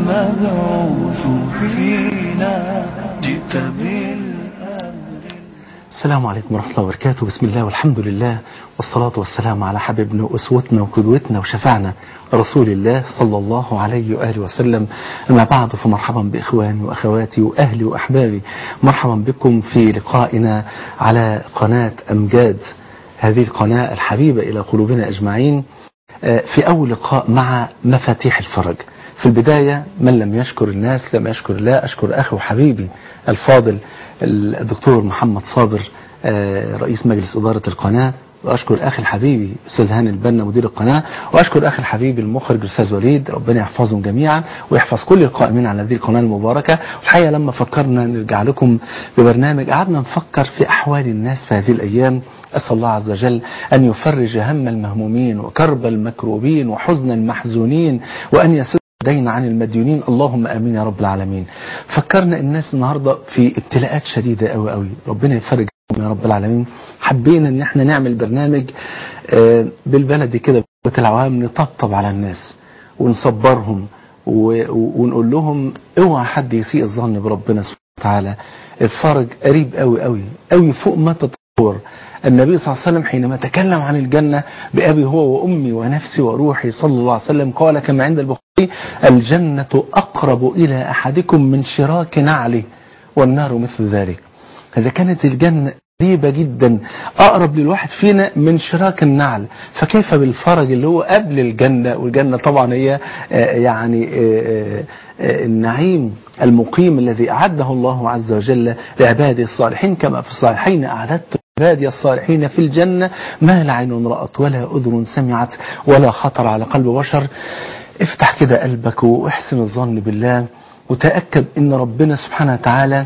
المبعوث فينا جئت بالأمر. السلام عليكم ورحمة الله وبركاته. بسم الله والحمد لله والصلاة والسلام على حبيبنا وأسوتنا وقدوتنا وشفعنا رسول الله صلى الله عليه وآله وسلم. أما بعد فمرحبا بإخواني وأخواتي وأهلي وأحبابي، مرحبا بكم في لقائنا على قناة أمجاد، هذه القناة الحبيبة إلى قلوبنا أجمعين، في أول لقاء مع مفاتيح الفرج. في البداية من لم يشكر الناس لم يشكر الله. أشكر أخي وحبيبي الفاضل الدكتور محمد صابر رئيس مجلس إدارة القناة، وأشكر أخي الحبيبي أستاذ هاني البنا مدير القناة، وأشكر أخي الحبيبي المخرج الأستاذ وليد، ربنا يحفظهم جميعا ويحفظ كل القائمين على هذه القناة المباركة. الحقيقة لما فكرنا نرجع لكم ببرنامج قعدنا نفكر في أحوال الناس في هذه الأيام. أسأل الله عز وجل أن يفرج هم المهمومين وكرب المكروبين وحزن المحزونين وأن يسد دين عن المديونين، اللهم آمين يا رب العالمين. فكرنا الناس النهاردة في ابتلاءات شديدة قوي قوي، ربنا يفرج يا رب العالمين. حبينا ان احنا نعمل برنامج بالبلدي كده العوام، نطبطب على الناس ونصبرهم ونقول لهم اوعى حد يسيء الظن بربنا سبحانه وتعالى. الفرج قريب قوي قوي قوي فوق ما تتصور. النبي صلى الله عليه وسلم حينما تكلم عن الجنة بأبي هو وأمي ونفسي وروحي صلى الله عليه وسلم قال كما عند البخاري: الجنة أقرب إلى أحدكم من شراك نعله والنار مثل ذلك. إذا كانت الجنة قريبة جدا أقرب للواحد فينا من شراك النعل، فكيف بالفرج اللي هو قبل الجنة؟ والجنة طبعا هي يعني النعيم المقيم الذي أعده الله عز وجل لعباده الصالحين، كما في الصحيحين: أعددت عبادي الصالحين في الجنة ما لا عين رأت ولا أذن سمعت ولا خطر على قلب بشر. افتح كده قلبك واحسن الظن بالله، وتأكد ان ربنا سبحانه وتعالى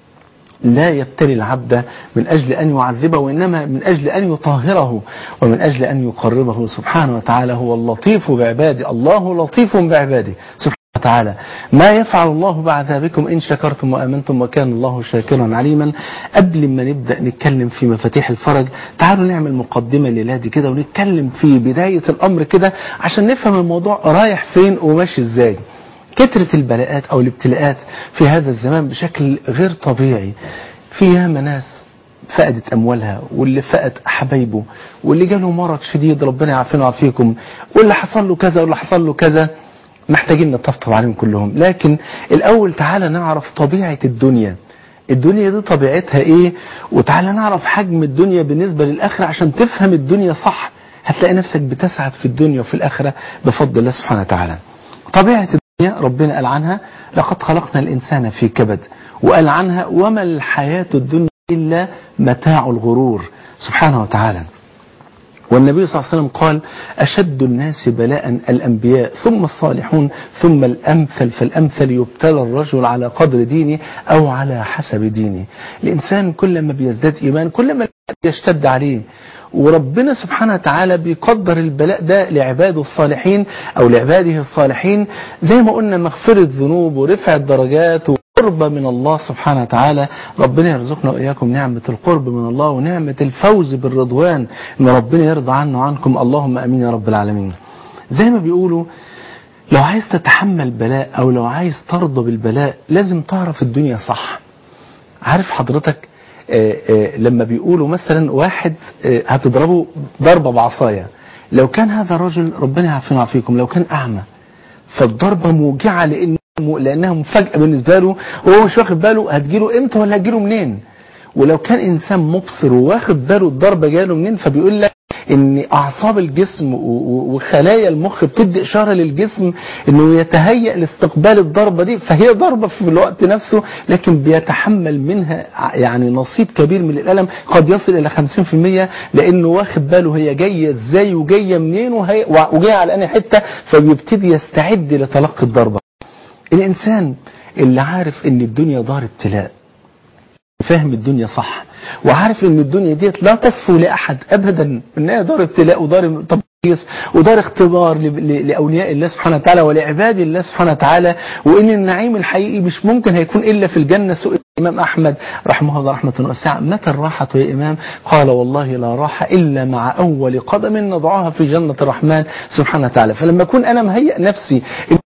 لا يبتلي العبد من أجل أن يعذبه، وإنما من أجل أن يطهره ومن أجل أن يقربه سبحانه وتعالى. هو اللطيف بعباده، الله لطيف بعباده سبحانه وتعالى. ما يفعل الله بعذابكم إن شكرتم وآمنتم وكان الله شاكرا عليما. قبل ما نبدأ نتكلم في مفاتيح الفرج، تعالوا نعمل مقدمة ليلادي كده ونتكلم في بداية الأمر كده عشان نفهم الموضوع رايح فين وماشي إزاي. كثرة البلاءات أو الابتلاءات في هذا الزمان بشكل غير طبيعي. في ياما ناس فقدت أموالها، واللي فقد حبايبه، واللي جاله مرض شديد ربنا يعافينا ويعافيكم، واللي حصل له كذا واللي حصل له كذا. محتاجين نطبطب عليهم كلهم. لكن الأول تعالى نعرف طبيعة الدنيا. الدنيا دي طبيعتها إيه؟ وتعالى نعرف حجم الدنيا بالنسبة للآخرة عشان تفهم الدنيا صح. هتلاقي نفسك بتسعد في الدنيا وفي الآخرة بفضل الله سبحانه وتعالى. طبيعة ربنا قال عنها: لقد خلقنا الإنسان في كبد، وقال عنها: وما الحياة الدنيا إلا متاع الغرور سبحانه وتعالى. والنبي صلى الله عليه وسلم قال: أشد الناس بلاء الأنبياء ثم الصالحون ثم الأمثل فالأمثل، يبتلى الرجل على قدر دينه أو على حسب دينه. الإنسان كلما بيزداد إيمان كلما يشتد عليه، وربنا سبحانه وتعالى بيقدر البلاء ده لعباده الصالحين أو لعباده الصالحين، زي ما قلنا مغفرة ذنوب ورفع الدرجات وقرب من الله سبحانه وتعالى. ربنا يرزقنا وإياكم نعمة القرب من الله ونعمة الفوز بالرضوان، إن ربنا يرضى عنا وعنكم، اللهم أمين يا رب العالمين. زي ما بيقولوا لو عايز تتحمل بلاء أو لو عايز ترضى بالبلاء لازم تعرف الدنيا صح. عارف حضرتك لما بيقولوا مثلا واحد هتضربه ضربة بعصاية، لو كان هذا الرجل ربنا يعافينا ويعافيكم لو كان أعمى فالضربة موجعة لأنها مفاجأة بالنسبة له وهو مش واخد باله هتجيله امتى ولا هتجيله منين. ولو كان إنسان مبصر وواخد باله الضربة جاله منين، فبيقول لك ان اعصاب الجسم وخلايا المخ بتدي اشاره للجسم انه يتهيأ لاستقبال الضربه دي، فهي ضربه في الوقت نفسه لكن بيتحمل منها يعني نصيب كبير من الالم قد يصل الى 50%، لانه واخد باله هي جايه ازاي وجايه منين وجايه على انهي حته، فبيبتدي يستعد لتلقي الضربه. الانسان اللي عارف ان الدنيا دار ابتلاء، فاهم الدنيا صح، وعارف ان الدنيا ديت لا تصفو لاحد ابدا، انها دار ابتلاء ودار تقييس ودار اختبار لاولياء الله سبحانه وتعالى ولعباد الله سبحانه وتعالى، وان النعيم الحقيقي مش ممكن هيكون الا في الجنه. سئل الامام احمد رحمه الله رحمه واسعه: متى الراحه يا امام؟ قال: والله لا راحه الا مع اول قدم نضعها في جنه الرحمن سبحانه وتعالى. فلما اكون انا مهيئ نفسي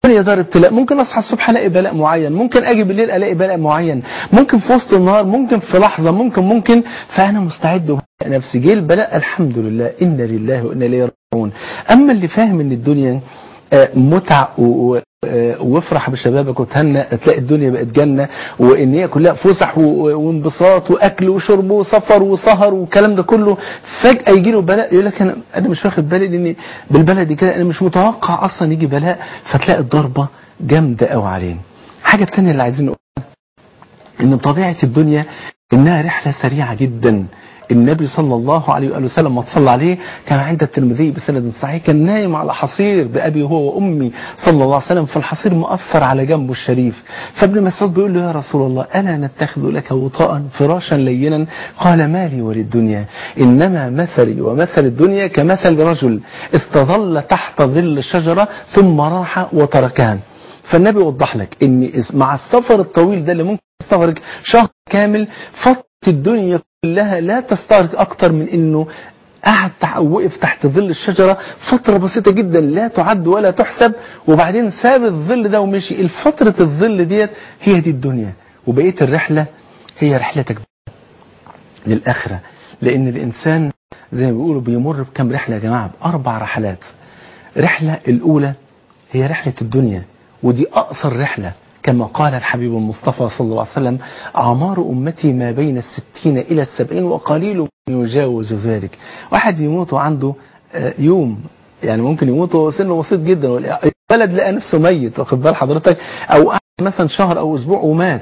الدنيا دار ابتلاء، ممكن اصحى الصبح الاقي بلاء معين، ممكن اجي بالليل الاقي بلاء معين، ممكن في وسط النهار، ممكن في لحظه، ممكن فانا مستعد وهيئ نفسي. جه البلاء الحمد لله، انا لله وانا اليه راجعون. اما اللي فاهم ان الدنيا متع وافرح بشبابك وتهنى، تلاقي الدنيا بقت جنة، وان هي كلها فسح وانبساط واكل وشرب وسفر وسهر والكلام ده كله، فجأة يجي له بلاء يقول لك انا مش واخد بالي، لان بالبلدي كده انا مش متوقع اصلا يجي بلاء، فتلاقي الضربة جامدة قوي عليه. الحاجة الثانية اللي عايزين نقولها ان طبيعة الدنيا انها رحلة سريعة جدا. النبي صلى الله عليه وآله وسلم ما تصلى عليه كان عند الترمذي بسند صحيح، كان نايم على حصير بأبي هو وأمي صلى الله عليه وسلم، فالحصير مؤثر على جنبه الشريف. فابن مسعود بيقول له يا رسول الله ألا نتخذ لك وطاء فراشا لينا؟ قال ما لي وللدنيا، إنما مثلي ومثل الدنيا كمثل رجل استظل تحت ظل شجرة ثم راح وتركها. فالنبي وضح لك ان مع السفر الطويل ده اللي ممكن يستغرق شهر كامل، فترة الدنيا كلها لا تستغرق اكتر من انه قعد وقف تحت ظل الشجرة فترة بسيطة جدا لا تعد ولا تحسب، وبعدين ساب الظل ده ومشي. الفترة الظل ديت هي دي الدنيا، وبقية الرحلة هي رحلتك للآخرة. لأن الإنسان زي ما بيقولوا بيمر بكم رحلة يا جماعة؟ ب4 رحلات. رحلة الأولى هي رحلة الدنيا، ودي أقصر رحلة، كما قال الحبيب المصطفى صلى الله عليه وسلم أعمار أمتي ما بين 60 إلى 70 وقليل يجاوز ذلك. واحد يموت وعنده يوم، يعني ممكن يموت وهو سنه بسيط جدا، الولد لقى نفسه ميت، واخد بال حضرتك، أو قعد مثلا شهر أو أسبوع ومات.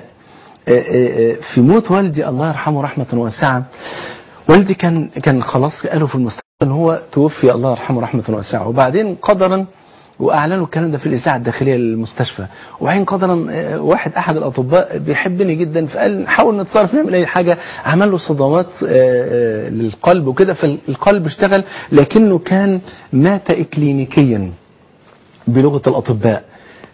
في موت والدي الله يرحمه رحمة واسعة، والدي كان خلاص قالوا في المستقبل ان هو توفي الله يرحمه رحمة واسعة، وبعدين قدرا واعلنوا الكلام ده في الاذاعه الداخليه للمستشفى، وبعدين قدرا احد الاطباء بيحبني جدا، فقال نحاول نتصرف نعمل اي حاجه، عمل له صدمات للقلب وكده، فالقلب اشتغل، لكنه كان مات اكلينيكيا بلغه الاطباء.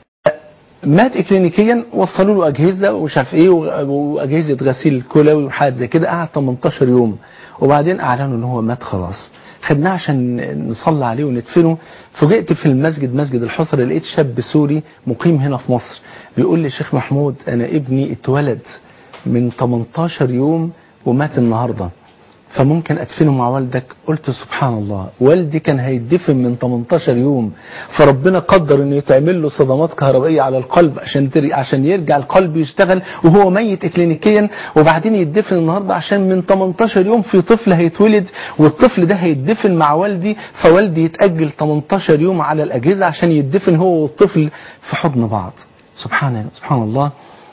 مات اكلينيكيا، وصلوا له اجهزه ومش عارف ايه واجهزه غسيل كلوي وحاجات زي كده، قعد 18 يوم، وبعدين اعلنوا ان هو مات خلاص. خدناه عشان نصلي عليه وندفنه. فوجئت في المسجد، مسجد الحصر، لقيت شاب سوري مقيم هنا في مصر بيقول لي شيخ محمود انا ابني اتولد من 18 يوم ومات النهارده، فممكن ادفنه مع والدك؟ قلت سبحان الله، والدي كان هيدفن من 18 يوم، فربنا قدر انه يتعمل له صدمات كهربائيه على القلب عشان يرجع القلب يشتغل وهو ميت اكلينيكيا، وبعدين يدفن النهارده عشان من 18 يوم في طفل هيتولد، والطفل ده هيدفن مع والدي، فوالدي يتاجل 18 يوم على الاجهزه عشان يدفن هو والطفل في حضن بعض. سبحان الله.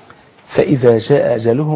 فاذا جاء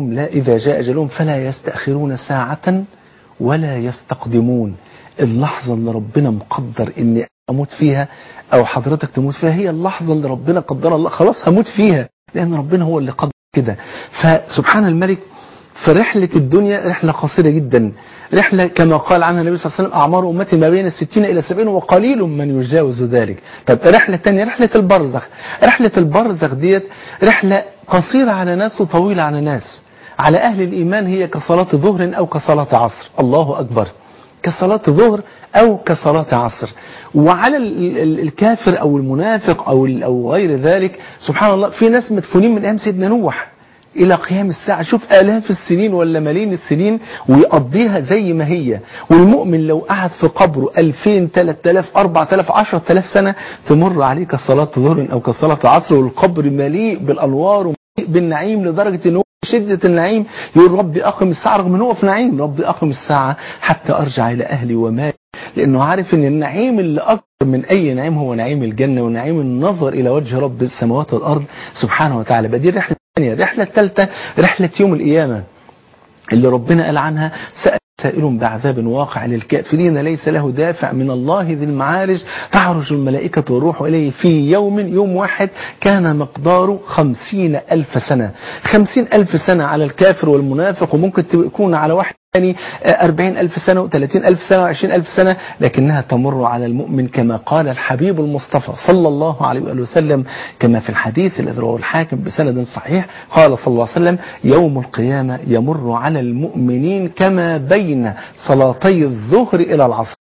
اجلهم فلا يستاخرون ساعه ولا يستقدمون. اللحظة اللي ربنا مقدر اني اموت فيها او حضرتك تموت فيها هي اللحظة اللي ربنا قدر، الله خلاص هموت فيها، لان ربنا هو اللي قدر كده. فسبحان الملك، فرحلة الدنيا رحلة قصيرة جدا، رحلة كما قال عنها النبي صلى الله عليه وسلم أعمار أمتي ما بين 60 إلى 70 وقليل من يجاوز ذلك. طب رحلة تانية، رحلة البرزخ. رحلة البرزخ ديت رحلة قصيرة على ناس وطويلة على ناس. على أهل الإيمان هي كصلاة ظهر أو كصلاة عصر، الله أكبر، كصلاة ظهر أو كصلاة عصر. وعلى الكافر أو المنافق أو غير ذلك سبحان الله، في ناس مدفونين من أيام سيدنا نوح إلى قيام الساعة، شوف آلاف السنين ولا ملايين السنين ويقضيها زي ما هي. والمؤمن لو قعد في قبره 2000 3000 4000 10000 سنة تمر عليه كصلاة ظهر أو كصلاة عصر، والقبر مليء بالأنوار ومليء بالنعيم، لدرجة أنه شدة النعيم يقول ربي أقم الساعة، رغم أنه في نعيم، ربي أقم الساعة حتى أرجع إلى أهلي ومالي، لأنه عارف أن النعيم اللي أكبر من أي نعيم هو نعيم الجنة ونعيم النظر إلى وجه رب السماوات والأرض سبحانه وتعالى. بدي الرحلة الثانية. الرحلة الثالثة رحلة يوم القيامة اللي ربنا قال عنها سائل بعذاب واقع للكافرين ليس له دافع من الله ذي المعارج تعرج الملائكة والروح إليه في يوم واحد كان مقداره 50,000 سنة. 50,000 سنة على الكافر والمنافق، وممكن تكون على واحد ثاني 40,000 سنة و30,000 سنة و20,000 سنة، لكنها تمر على المؤمن كما قال الحبيب المصطفى صلى الله عليه وآله وسلم كما في الحديث الذي رواه الحاكم بسند صحيح، قال صلى الله عليه وسلم يوم القيامة يمر على المؤمنين كما بين صلاتي الظهر إلى العصر.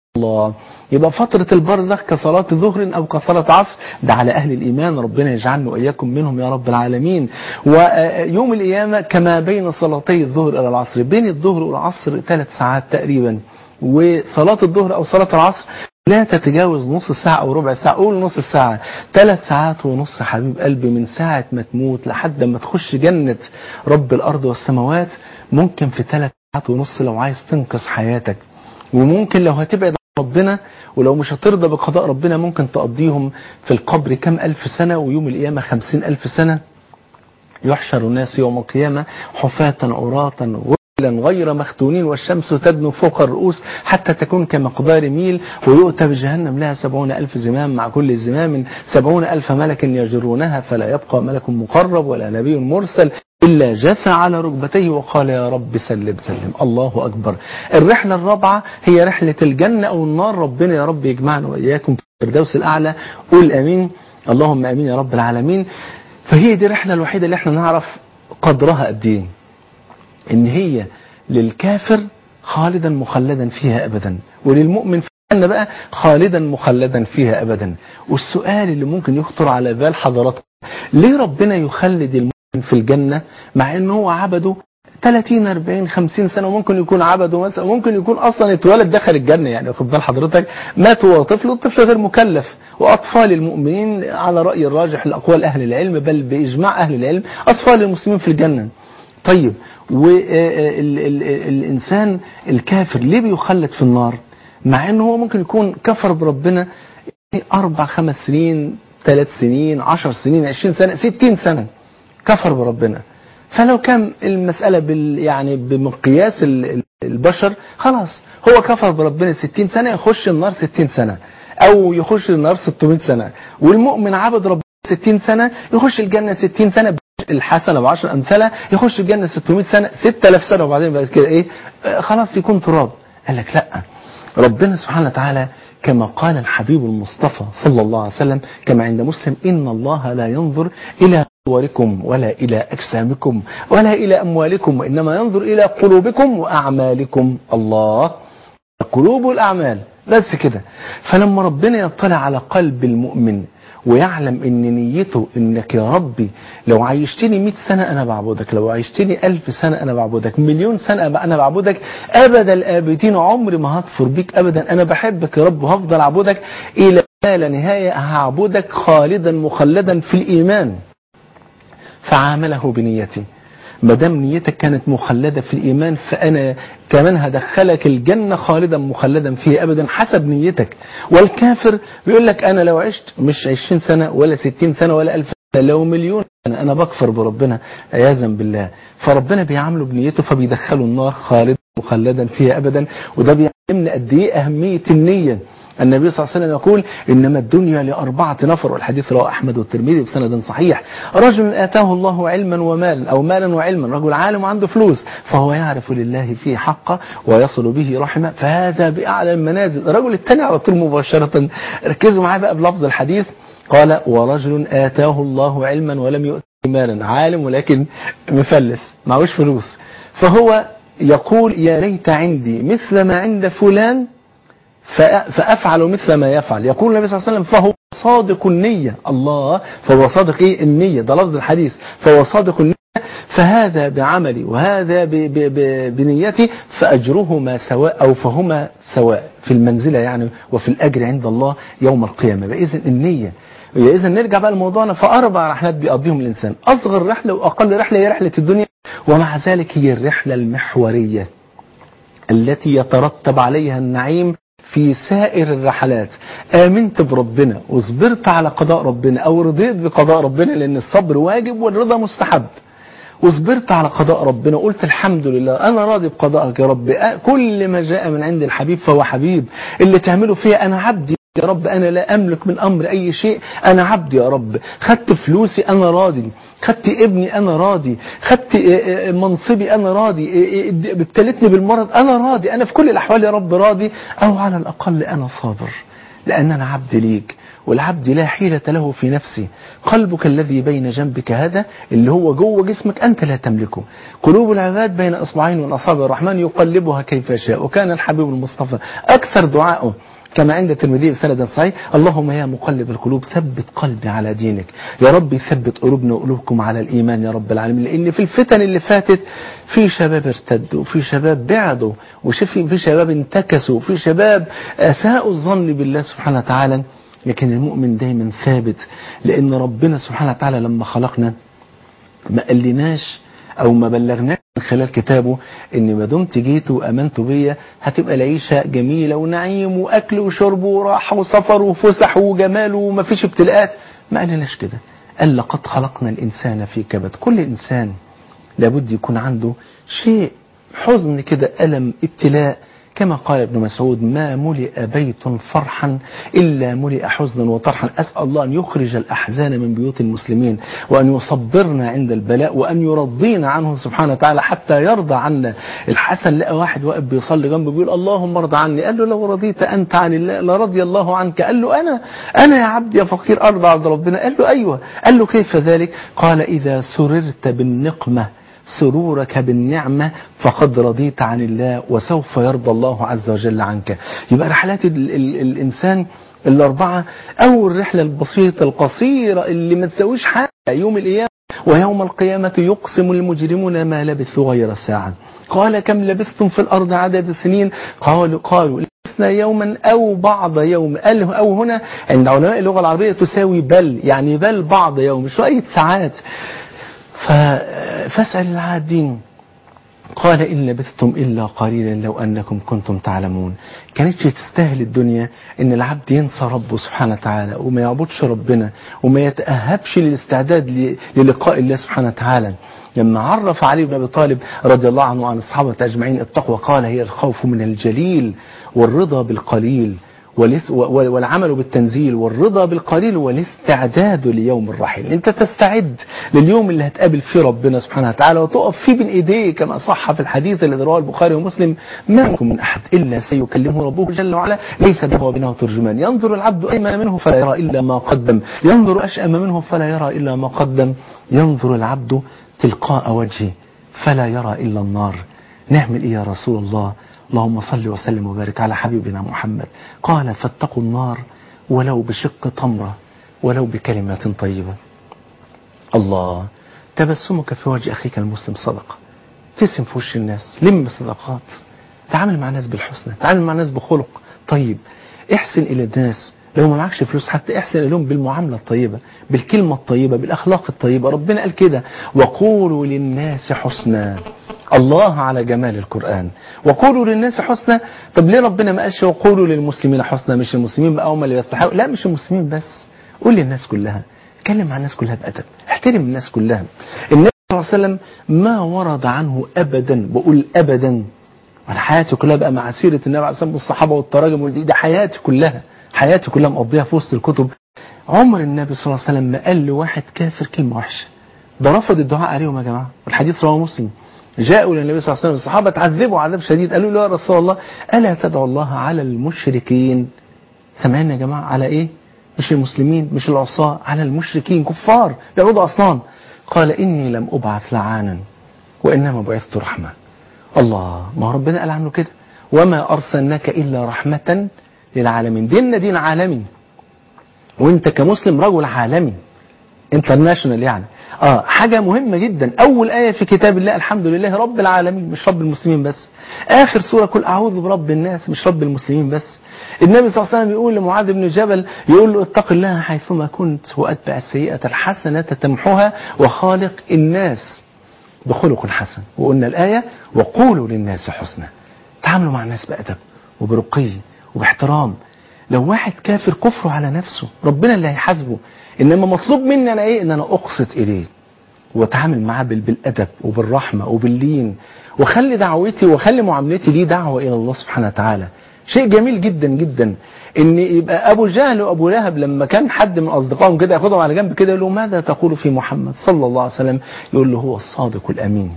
الله. يبقى فترة البرزخ كصلاة ظهر أو كصلاة عصر، ده على أهل الإيمان، ربنا يجعلنا وإياكم منهم يا رب العالمين. ويوم القيامة كما بين صلاتي الظهر إلى العصر، بين الظهر والعصر 3 ساعات تقريبا، وصلاة الظهر أو صلاة العصر لا تتجاوز نص ساعة أو ربع ساعة، قول نص ساعة. 3 ساعات ونص حبيب قلبي، من ساعة ما تموت لحد ما تخش جنة رب الأرض والسماوات، ممكن في 3 ساعات ونص لو عايز تنقذ حياتك. وممكن لو هتبعد عن ربنا ولو مش هترضى بقضاء ربنا ممكن تقضيهم في القبر كم ألف سنة، ويوم القيامة 50,000 سنة. يحشر الناس يوم القيامة حفاة عراة غير مختونين، والشمس تدنو فوق الرؤوس حتى تكون كمقدار ميل، ويؤتى بجهنم لها 70,000 زمام، مع كل زمام 70,000 ملك يجرونها، فلا يبقى ملك مقرب ولا نبي مرسل إلا جثى على ركبتيه وقال يا رب سلم سلم. الله أكبر. الرحلة الرابعة هي رحلة الجنة أو النار، ربنا يا رب يجمعنا وإياكم في الفردوس الأعلى. قول أمين، اللهم أمين يا رب العالمين. فهي دي الرحلة الوحيدة اللي احنا نعرف قدرها قد ايه، ان هي للكافر خالدا مخلدا فيها ابدا، وللمؤمن في الجنة بقى خالدا مخلدا فيها ابدا. والسؤال اللي ممكن يخطر على بال حضراتكم، ليه ربنا يخلد المؤمن في الجنة مع انه هو عبده 30 40 50 سنة، وممكن يكون عبده مثلا، ممكن يكون اصلا اتولد دخل الجنة، يعني واخد بال حضرتك، مات وهو طفل، والطفل غير مكلف. واطفال المؤمنين على رأي الراجح لاقوال اهل العلم، بل باجماع اهل العلم، اطفال المسلمين في الجنة. طيب، والإنسان الكافر ليه بيخلد في النار مع انه هو ممكن يكون كفر بربنا 4 5 سنين 3 سنين 10 سنين 20 سنة 60 سنة كفر بربنا؟ فلو كان المسألة يعني بمقياس البشر، خلاص هو كفر بربنا 60 سنة يخش النار 60 سنة، او يخش النار 600 سنة. والمؤمن عبد ربنا 60 سنة يخش الجنة 60 سنة، الحسنة ب10 أمثلة يخش الجنة 600 سنة 6000 سنة، وبعدين بعد كده ايه؟ خلاص يكون تراب. قال لك لا، ربنا سبحانه وتعالى كما قال الحبيب المصطفى صلى الله عليه وسلم كما عند مسلم: إن الله لا ينظر إلى صوركم ولا إلى أجسامكم ولا إلى أموالكم، وإنما ينظر إلى قلوبكم وأعمالكم. الله، القلوب والأعمال بس كده. فلما ربنا يطلع على قلب المؤمن ويعلم ان نيته انك يا ربي لو عايشتني 100 سنة انا بعبدك، لو عايشتني 1000 سنة انا بعبدك، مليون سنة انا بعبدك، ابد الابدين عمري ما هكفر بيك ابدا، انا بحبك يا رب وهفضل اعبدك الى لا نهاية، هعبدك خالدا مخلدا في الايمان. فعامله بنيتي، ما دام نيتك كانت مخلدة في الإيمان فأنا كمان هدخلك الجنة خالدا مخلدا فيها أبدا حسب نيتك. والكافر بيقول لك أنا لو عشت مش 20 سنة ولا 60 سنة ولا 1000 سنة، لو مليون سنة أنا بكفر بربنا عياذا بالله. فربنا بيعامله بنيته فبيدخله النار خالدا مخلدا فيها أبدا. وده بيعلمنا قد إيه أهمية النية. النبي صلى الله عليه وسلم يقول: إنما الدنيا ل4 نفر، والحديث رواه أحمد والترمذي بسند صحيح: رجل آتاه الله علما ومالا، أو مالا وعلما، رجل عالم وعنده فلوس فهو يعرف لله فيه حقه ويصل به رحمه فهذا بأعلى المنازل. الرجل الثاني على طول مباشرة، ركزوا معايا بقى بلفظ الحديث، قال: ورجل آتاه الله علما ولم يؤته مالا، عالم ولكن مفلس معهوش فلوس، فهو يقول: يا ليت عندي مثل ما عند فلان فأفعل مثل ما يفعل. يقول النبي صلى الله عليه وسلم: فهو صادق النية. الله، فهو صادق ايه؟ النية، ده لفظ الحديث، فهو صادق النية، فهذا بعملي وهذا بنيتي فأجرهما سواء، أو فهما سواء في المنزلة يعني وفي الأجر عند الله يوم القيامة. إذن النية. إذن نرجع بقى لموضوعنا، فأربع رحلات بيقضيهم الإنسان، أصغر رحلة وأقل رحلة هي رحلة الدنيا، ومع ذلك هي الرحلة المحورية التي يترتب عليها النعيم في سائر الرحلات. آمنت بربنا وصبرت على قضاء ربنا، أو رضيت بقضاء ربنا، لأن الصبر واجب والرضا مستحب، وصبرت على قضاء ربنا، قلت الحمد لله أنا راضي بقضائك يا رب، كل ما جاء من عند الحبيب فهو حبيب، اللي تعمله فيها أنا عبدي يا رب، أنا لا أملك من أمر أي شيء، أنا عبدي يا رب، خدت فلوسي أنا راضي، خدت ابني أنا راضي، خدت منصبي أنا راضي، ابتلتني بالمرض أنا راضي، أنا في كل الأحوال يا رب راضي، أو على الأقل أنا صابر لأن أنا عبد ليك. والعبد لا حيلة له في نفسه. قلبك الذي بين جنبك هذا اللي هو جوه جسمك أنت لا تملكه. قلوب العباد بين إصبعين من أصابع الرحمن يقلبها كيف يشاء. وكان الحبيب المصطفى أكثر دعائه كما عند الترمذي بسند صحيح: اللهم يا مقلب القلوب ثبت قلبي على دينك. يا رب ثبت قلوبنا وقلوبكم على الإيمان يا رب العالمين. لأن في الفتن اللي فاتت في شباب ارتدوا، وفي شباب بعدوا، وفي شباب انتكسوا، وفي شباب أساءوا الظن بالله سبحانه وتعالى. لكن المؤمن دايما ثابت، لأن ربنا سبحانه وتعالى لما خلقنا ما قالناش أو ما بلغناش من خلال كتابه إن ما دمت جيت وأمنت بيا هتبقى العيشة جميلة ونعيم وأكل وشرب وراحة وسفر وفسح وجمال وما فيش ابتلاءات. ما قالناش كده. قال لقد خلقنا الإنسان في كبد. كل إنسان لابد يكون عنده شيء حزن كده، ألم، ابتلاء. كما قال ابن مسعود: ما ملئ بيت فرحا إلا ملئ حزنا وطرحا. أسأل الله أن يخرج الأحزان من بيوت المسلمين، وأن يصبرنا عند البلاء، وأن يرضينا عنه سبحانه وتعالى حتى يرضى عنا. الحسن لقى واحد واقف بيصلي جنبه بيقول: اللهم ارضى عني. قال له: لو رضيت أنت عن الله لرضي الله عنك. قال له: أنا يا عبد يا فقير أرضى عند ربنا. قال له: أيوة. قال له: كيف ذلك؟ قال: إذا سررت بالنقمة سرورك بالنعمة فقد رضيت عن الله، وسوف يرضى الله عز وجل عنك. يبقى رحلات الإنسان الأربعة، أو الرحلة البسيطة القصيرة اللي ما تسويش حاجة يوم القيامة: ويوم القيامة يقسم المجرمون ما لبثوا غير ساعة. قال: كم لبثتم في الأرض عدد السنين؟ قالوا لبثنا يوما أو بعض يوم. أو هنا عند علماء اللغة العربية تساوي بل، يعني بل بعض يوم، شوية ساعات. فاسأل العادين. قال: إن لبثتم إلا قليلا لو أنكم كنتم تعلمون. كانتش تستاهل الدنيا إن العبد ينسى ربه سبحانه وتعالى وما يعبدش ربنا وما يتأهبش للاستعداد للقاء الله سبحانه وتعالى. لما عرف علي بن أبي طالب رضي الله عنه عن الصحابة أجمعين التقوى، قال: هي الخوف من الجليل والرضا بالقليل والعمل بالتنزيل، والرضا بالقليل والاستعداد ليوم الرحيل. انت تستعد لليوم اللي هتقابل فيه ربنا سبحانه وتعالى وتقف فيه بين ايديه، كما صح في الحديث الذي رواه البخاري ومسلم: ما منكم من احد الا سيكلمه ربه جل وعلا ليس بينه وبينه ترجمان، ينظر العبد ايمن منه فلا يرى الا ما قدم، ينظر اشأم منه فلا يرى الا ما قدم، ينظر العبد تلقاء وجهه فلا يرى الا النار. نعمل ايه يا رسول الله؟ اللهم صل وسلم وبارك على حبيبنا محمد. قال: فاتقوا النار ولو بشق تمرة ولو بكلمة طيبة. الله، تبسمك في وجه أخيك المسلم صدقة. تسم في وش الناس، لم صدقات، تعامل مع الناس بالحسنى، تعامل مع الناس بخلق طيب، احسن إلى الناس. لو ما معكش فلوس حتى احسن لهم بالمعاملة الطيبة، بالكلمة الطيبة، بالأخلاق الطيبة. ربنا قال كده: وقولوا للناس حسنا. الله على جمال القرآن. وقولوا للناس حسنا. طب ليه ربنا ما قالش وقولوا للمسلمين حسنا؟ مش المسلمين بقى هم اللي يستحقوا؟ لا، مش المسلمين بس، قول للناس كلها، اتكلم مع الناس كلها بأدب، احترم الناس كلها. النبي صلى الله عليه وسلم ما ورد عنه أبدا، بقول أبدا، أنا حياتي كلها بقى مع سيرة النبي عليه الصلاة والسلام والصحابة والتراجم، دي حياتي كلها، حياتي كلها مقضيها في وسط الكتب. عمر النبي صلى الله عليه وسلم ما قال لواحد كافر كلمة وحشة. ده رفض الدعاء عليهم يا جماعة، والحديث رواه مسلم. جاءوا للنبي صلى الله عليه وسلم الصحابة تعذبوا عذاب شديد، قالوا له: يا رسول الله ألا تدعو الله على المشركين؟ سمعنا يا جماعة على إيه؟ مش المسلمين، مش العصاة، على المشركين، كفار بيعبدوا أصنام. قال: إني لم أبعث لعانا وإنما بعثت رحمة. الله، ما ربنا قال عنه كده: وما أرسلناك إلا رحمة للعالمين. ديننا دين عالمي، وانت كمسلم رجل عالمي انترناشونال، يعني حاجة مهمة جدا. أول آية في كتاب الله: الحمد لله رب العالمين، مش رب المسلمين بس. آخر سورة: قل أعوذ برب الناس، مش رب المسلمين بس. النبي صلى الله عليه وسلم يقول لمعاذ بن جبل، يقول له: اتق الله حيثما كنت وأتبع السيئة الحسنة تمحها وخالق الناس بخلق حسن. وقلنا الآية: وقولوا للناس حسنا. تعاملوا مع الناس بأدب وبرقي وباحترام. لو واحد كافر كفره على نفسه، ربنا اللي هيحاسبه، إنما مطلوب مني أنا إيه؟ إن أنا أقسط إليه وأتعامل معاه بالأدب وبالرحمة وباللين، وخلي دعوتي وخلي معاملتي ليه دعوة إلى الله سبحانه وتعالى. شيء جميل جدا جدا إن يبقى أبو جهل وأبو لهب لما كان حد من أصدقائهم كده ياخدهم على جنب كده يقول له: ماذا تقول في محمد صلى الله عليه وسلم؟ يقول له: هو الصادق الأمين.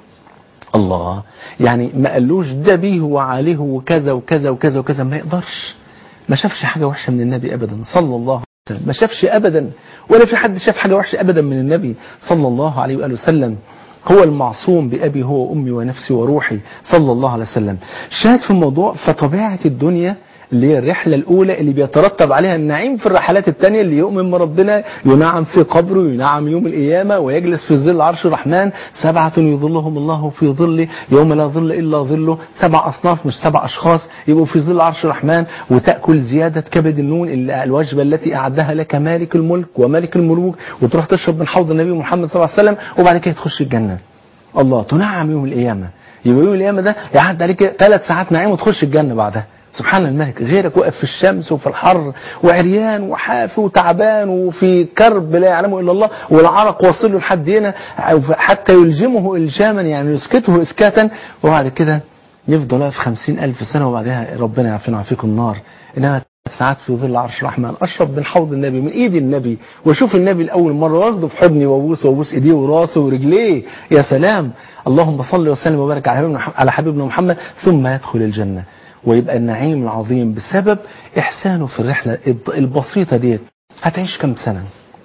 الله، يعني ما قالوش ده بيه وعليه وكذا وكذا وكذا وكذا، ما يقدرش، ما شافش حاجة وحشة من النبي أبدا صلى الله ما شافش أبدا، ولا في حد شاف حاجة وحشة أبدا من النبي صلى الله عليه وآله وسلم. هو المعصوم بأبي هو وأمي ونفسي وروحي صلى الله عليه وسلم. شاهد في الموضوع، فطبيعة الدنيا اللي هي الرحلة الأولى اللي بيترتب عليها النعيم في الرحلات الثانية، اللي يؤمن بربنا ينعم في قبره، ينعم يوم القيامة، ويجلس في ظل عرش الرحمن. 7 يظلهم الله في ظله يوم لا ظل إلا ظله. 7 أصناف مش 7 أشخاص يبقوا في ظل عرش الرحمن. وتأكل زيادة كبد النون، الوجبة التي أعدها لك مالك الملك وملك الملوك، وتروح تشرب من حوض النبي محمد صلى الله عليه وسلم، وبعد كده تخش الجنة. الله، تنعم يوم القيامة. يبقى يوم القيامة ده يعد عليك 3 ساعات نعيم وتخش الجنة بعدها. سبحان الملك. غيرك واقف في الشمس وفي الحر وعريان وحافي وتعبان وفي كرب لا يعلمه إلا الله، والعرق واصل له لحد هنا حتى يلجمه إلجاما، يعني يسكته إسكاتا، وبعد كده يفضل واقف 50,000 سنة، وبعدها ربنا يعافينا ويعافيكم النار. إنما 3 ساعات في ظل عرش الرحمن، أشرب من حوض النبي من إيد النبي، وأشوف النبي لأول مرة، واخده في حضني وأبوس إيديه وراسه ورجليه. يا سلام. اللهم صل وسلم وبارك على حبيبنا محمد، ثم يدخل الجنة. ويبقى النعيم العظيم بسبب إحسانه في الرحلة البسيطة ديت. هتعيش كم سنة؟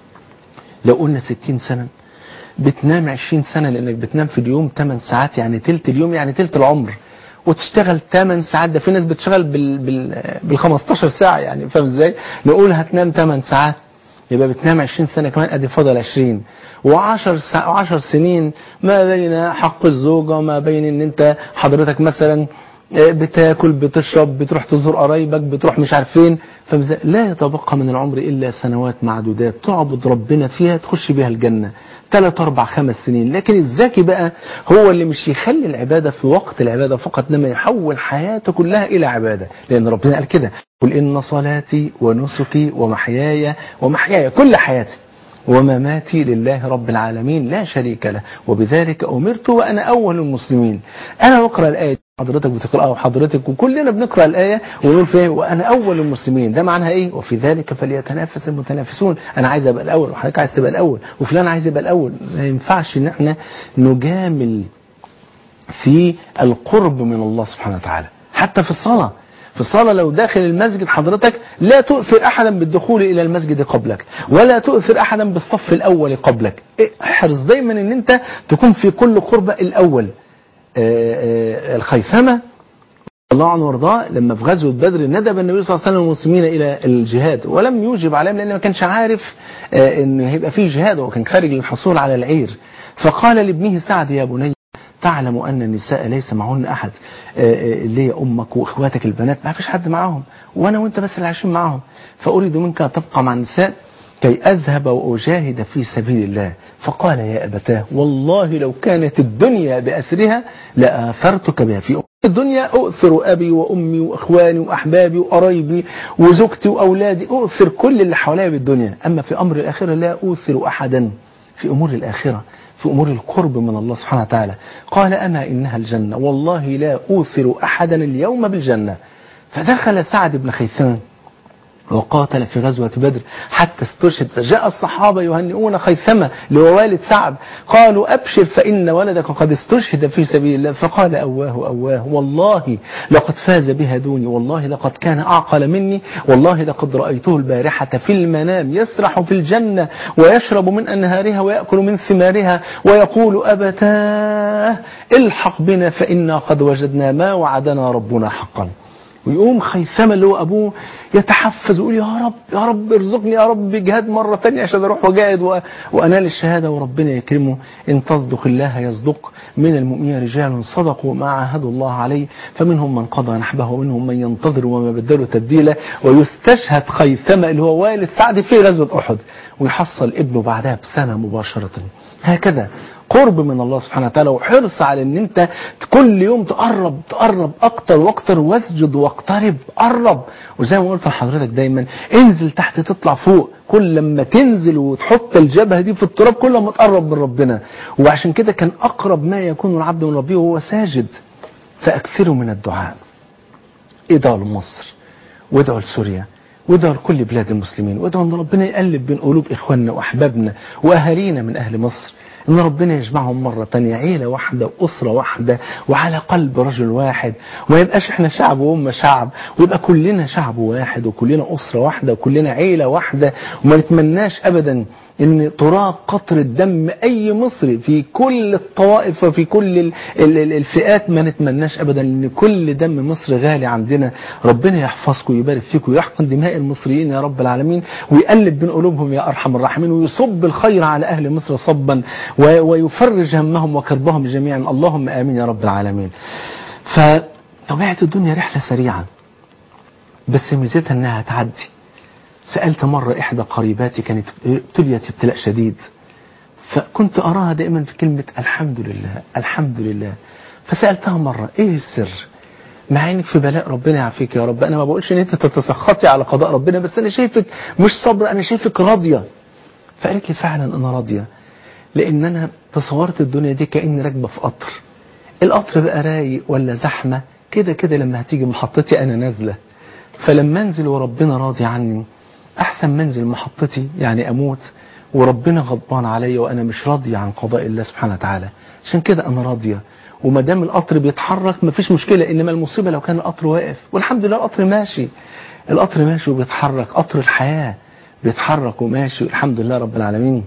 لو قلنا 60 سنة، بتنام 20 سنة، لأنك بتنام في اليوم 8 ساعات، يعني تلت اليوم، يعني تلت العمر. وتشتغل 8 ساعات، ده في ناس بتشتغل بال 15 ساعة، يعني فاهم ازاي؟ نقول هتنام 8 ساعات، يبقى بتنام 20 سنة كمان، ادي فاضل 20. و10 سنين ما بين حق الزوجة وما بين ان انت حضرتك مثلا بتاكل بتشرب بتروح تزور قرايبك بتروح مش عارفين. لا يتبقى من العمر إلا سنوات معدودات تعبد ربنا فيها تخش بها الجنة. 3 4 5 سنين. لكن الذكي بقى هو اللي مش يخلي العبادة في وقت العبادة فقط، إنما يحول حياته كلها إلى عبادة. لأن ربنا قال كده: قل إن صلاتي ونسكي ومحياي كل حياتي ومماتي لله رب العالمين لا شريك له وبذلك أمرت وأنا أول المسلمين. أنا بقرأ الآية، حضرتك بتقرأها وحضرتك وكلنا بنقرأ الآية ونقول فيها وأنا أول المسلمين. ده معناها إيه؟ وفي ذلك فليتنافس المتنافسون. أنا عايز أبقى الأول، وحضرتك عايز تبقى الأول، وفلان عايز يبقى الأول. ما ينفعش إن احنا نجامل في القرب من الله سبحانه وتعالى. حتى في الصلاة، في الصلاة لو داخل المسجد حضرتك لا تؤثر أحدا بالدخول إلى المسجد قبلك، ولا تؤثر أحدا بالصف الأول قبلك. احرص دايما ان انت تكون في كل قربة الأول. الخيثمة الله عنه وارضاه لما في غزوة بدر ندب النبي صلى الله عليه وسلم المسلمين إلى الجهاد، ولم يوجب عليهم لأنه ما كانش عارف ان هيبقى فيه جهاد، وكان خارج للحصول على العير. فقال لابنه سعد: يا بني تعلم أن النساء ليس معهن أحد، اللي هي أمك وإخواتك البنات ما فيش حد معهم، وأنا وأنت بس اللي عايشين معهم، فأريد منك أن تبقى مع النساء كي أذهب وأجاهد في سبيل الله. فقال: يا أبتاه والله لو كانت الدنيا بأسرها لآثرتك بها. في الدنيا أؤثر أبي وأمي وإخواني وأحبابي وقرايبي وزوجتي وأولادي، أؤثر كل اللي حواليا بالدنيا، أما في أمر الآخرة لا أؤثر أحدا. في أمور الآخرة، في أمور القرب من الله سبحانه وتعالى. قال: أما إنها الجنة والله لا أوثر أحدا اليوم بالجنة. فدخل سعد بن خيثمة وقاتل في غزوة بدر حتى استشهد، فجاء الصحابة يهنئون خيثمة اللي هو والد سعد، قالوا: أبشر فإن ولدك قد استشهد في سبيل الله. فقال: أواه والله لقد فاز بها دوني، والله لقد كان أعقل مني، والله لقد رأيته البارحة في المنام يسرح في الجنة ويشرب من أنهارها ويأكل من ثمارها ويقول: أبتاه الحق بنا فإنا قد وجدنا ما وعدنا ربنا حقا. ويقوم خيثمة اللي هو أبوه يتحفز ويقول: يا رب ارزقني يا رب جهاد مرة تانية عشان أروح وجاهد وأنال الشهادة وربنا يكرمه. إن تصدق الله يصدق، من المؤمنين رجال صدقوا ما عاهدوا الله عليه فمنهم من قضى نحبه ومنهم من ينتظر وما بدلوا تبديلا. ويستشهد خيثمة اللي هو والد سعد في غزوة أحد، ويحصل ابنه بعدها بسنة مباشرة. هكذا قرب من الله سبحانه وتعالى، وحرص على ان انت كل يوم تقرب اكتر واكتر، واسجد واقترب، قرب. وزي ما قلت لحضرتك دايما انزل تحت تطلع فوق، كل لما تنزل وتحط الجبهة دي في التراب كل ما تقرب من ربنا. وعشان كده كان اقرب ما يكون العبد من ربه وهو ساجد. فاكثروا من الدعاء، ادعوا لمصر وادعوا لسوريا وادعوا لكل بلاد المسلمين، وادعوا ان ربنا يقلب بين قلوب اخواننا واحبابنا واهالينا من اهل مصر. ان ربنا يجمعهم مرة تانية عيلة واحدة واسرة واحدة وعلى قلب رجل واحد، وما يبقاش احنا شعب وهم شعب، ويبقى كلنا شعب واحد وكلنا اسرة واحدة وكلنا عيلة واحدة. وما نتمناش ابدا ان تراق قطرة دم اي مصري في كل الطوائف وفي كل الفئات، ما نتمناش ابدا ان كل دم مصر غالي عندنا. ربنا يحفظكم ويبارك فيكم ويحقن دماء المصريين يا رب العالمين، ويقلب بين قلوبهم يا ارحم الراحمين، ويصب الخير على اهل مصر صبا، ويفرج همهم وكربهم جميعا، اللهم امين يا رب العالمين. فطبيعة الدنيا رحلة سريعة، بس ميزتها انها تعدي. سألت مرة إحدى قريباتي كانت ابتليت ابتلاء شديد، فكنت أراها دائما في كلمة الحمد لله الحمد لله. فسألتها مرة إيه السر؟ مع إنك في بلاء، ربنا يعافيك يا رب. أنا ما بقولش إن أنت تتسخطي على قضاء ربنا، بس أنا شايفك مش صبر، أنا شايفك راضية. فقالت لي فعلا أنا راضية، لأن أنا تصورت الدنيا دي كأني راكبة في قطر. القطر بقى رايق ولا زحمة كده كده، لما هتيجي محطتي أنا نازلة. فلما أنزل وربنا راضي عني أحسن منزل محطتي، يعني أموت وربنا غضبان عليا وأنا مش راضي عن قضاء الله سبحانه وتعالى. عشان كده أنا راضية، وما دام القطر بيتحرك مفيش مشكلة. إنما المصيبة لو كان القطر واقف، والحمد لله القطر ماشي، القطر ماشي وبيتحرك، قطر الحياة بيتحرك وماشي الحمد لله رب العالمين.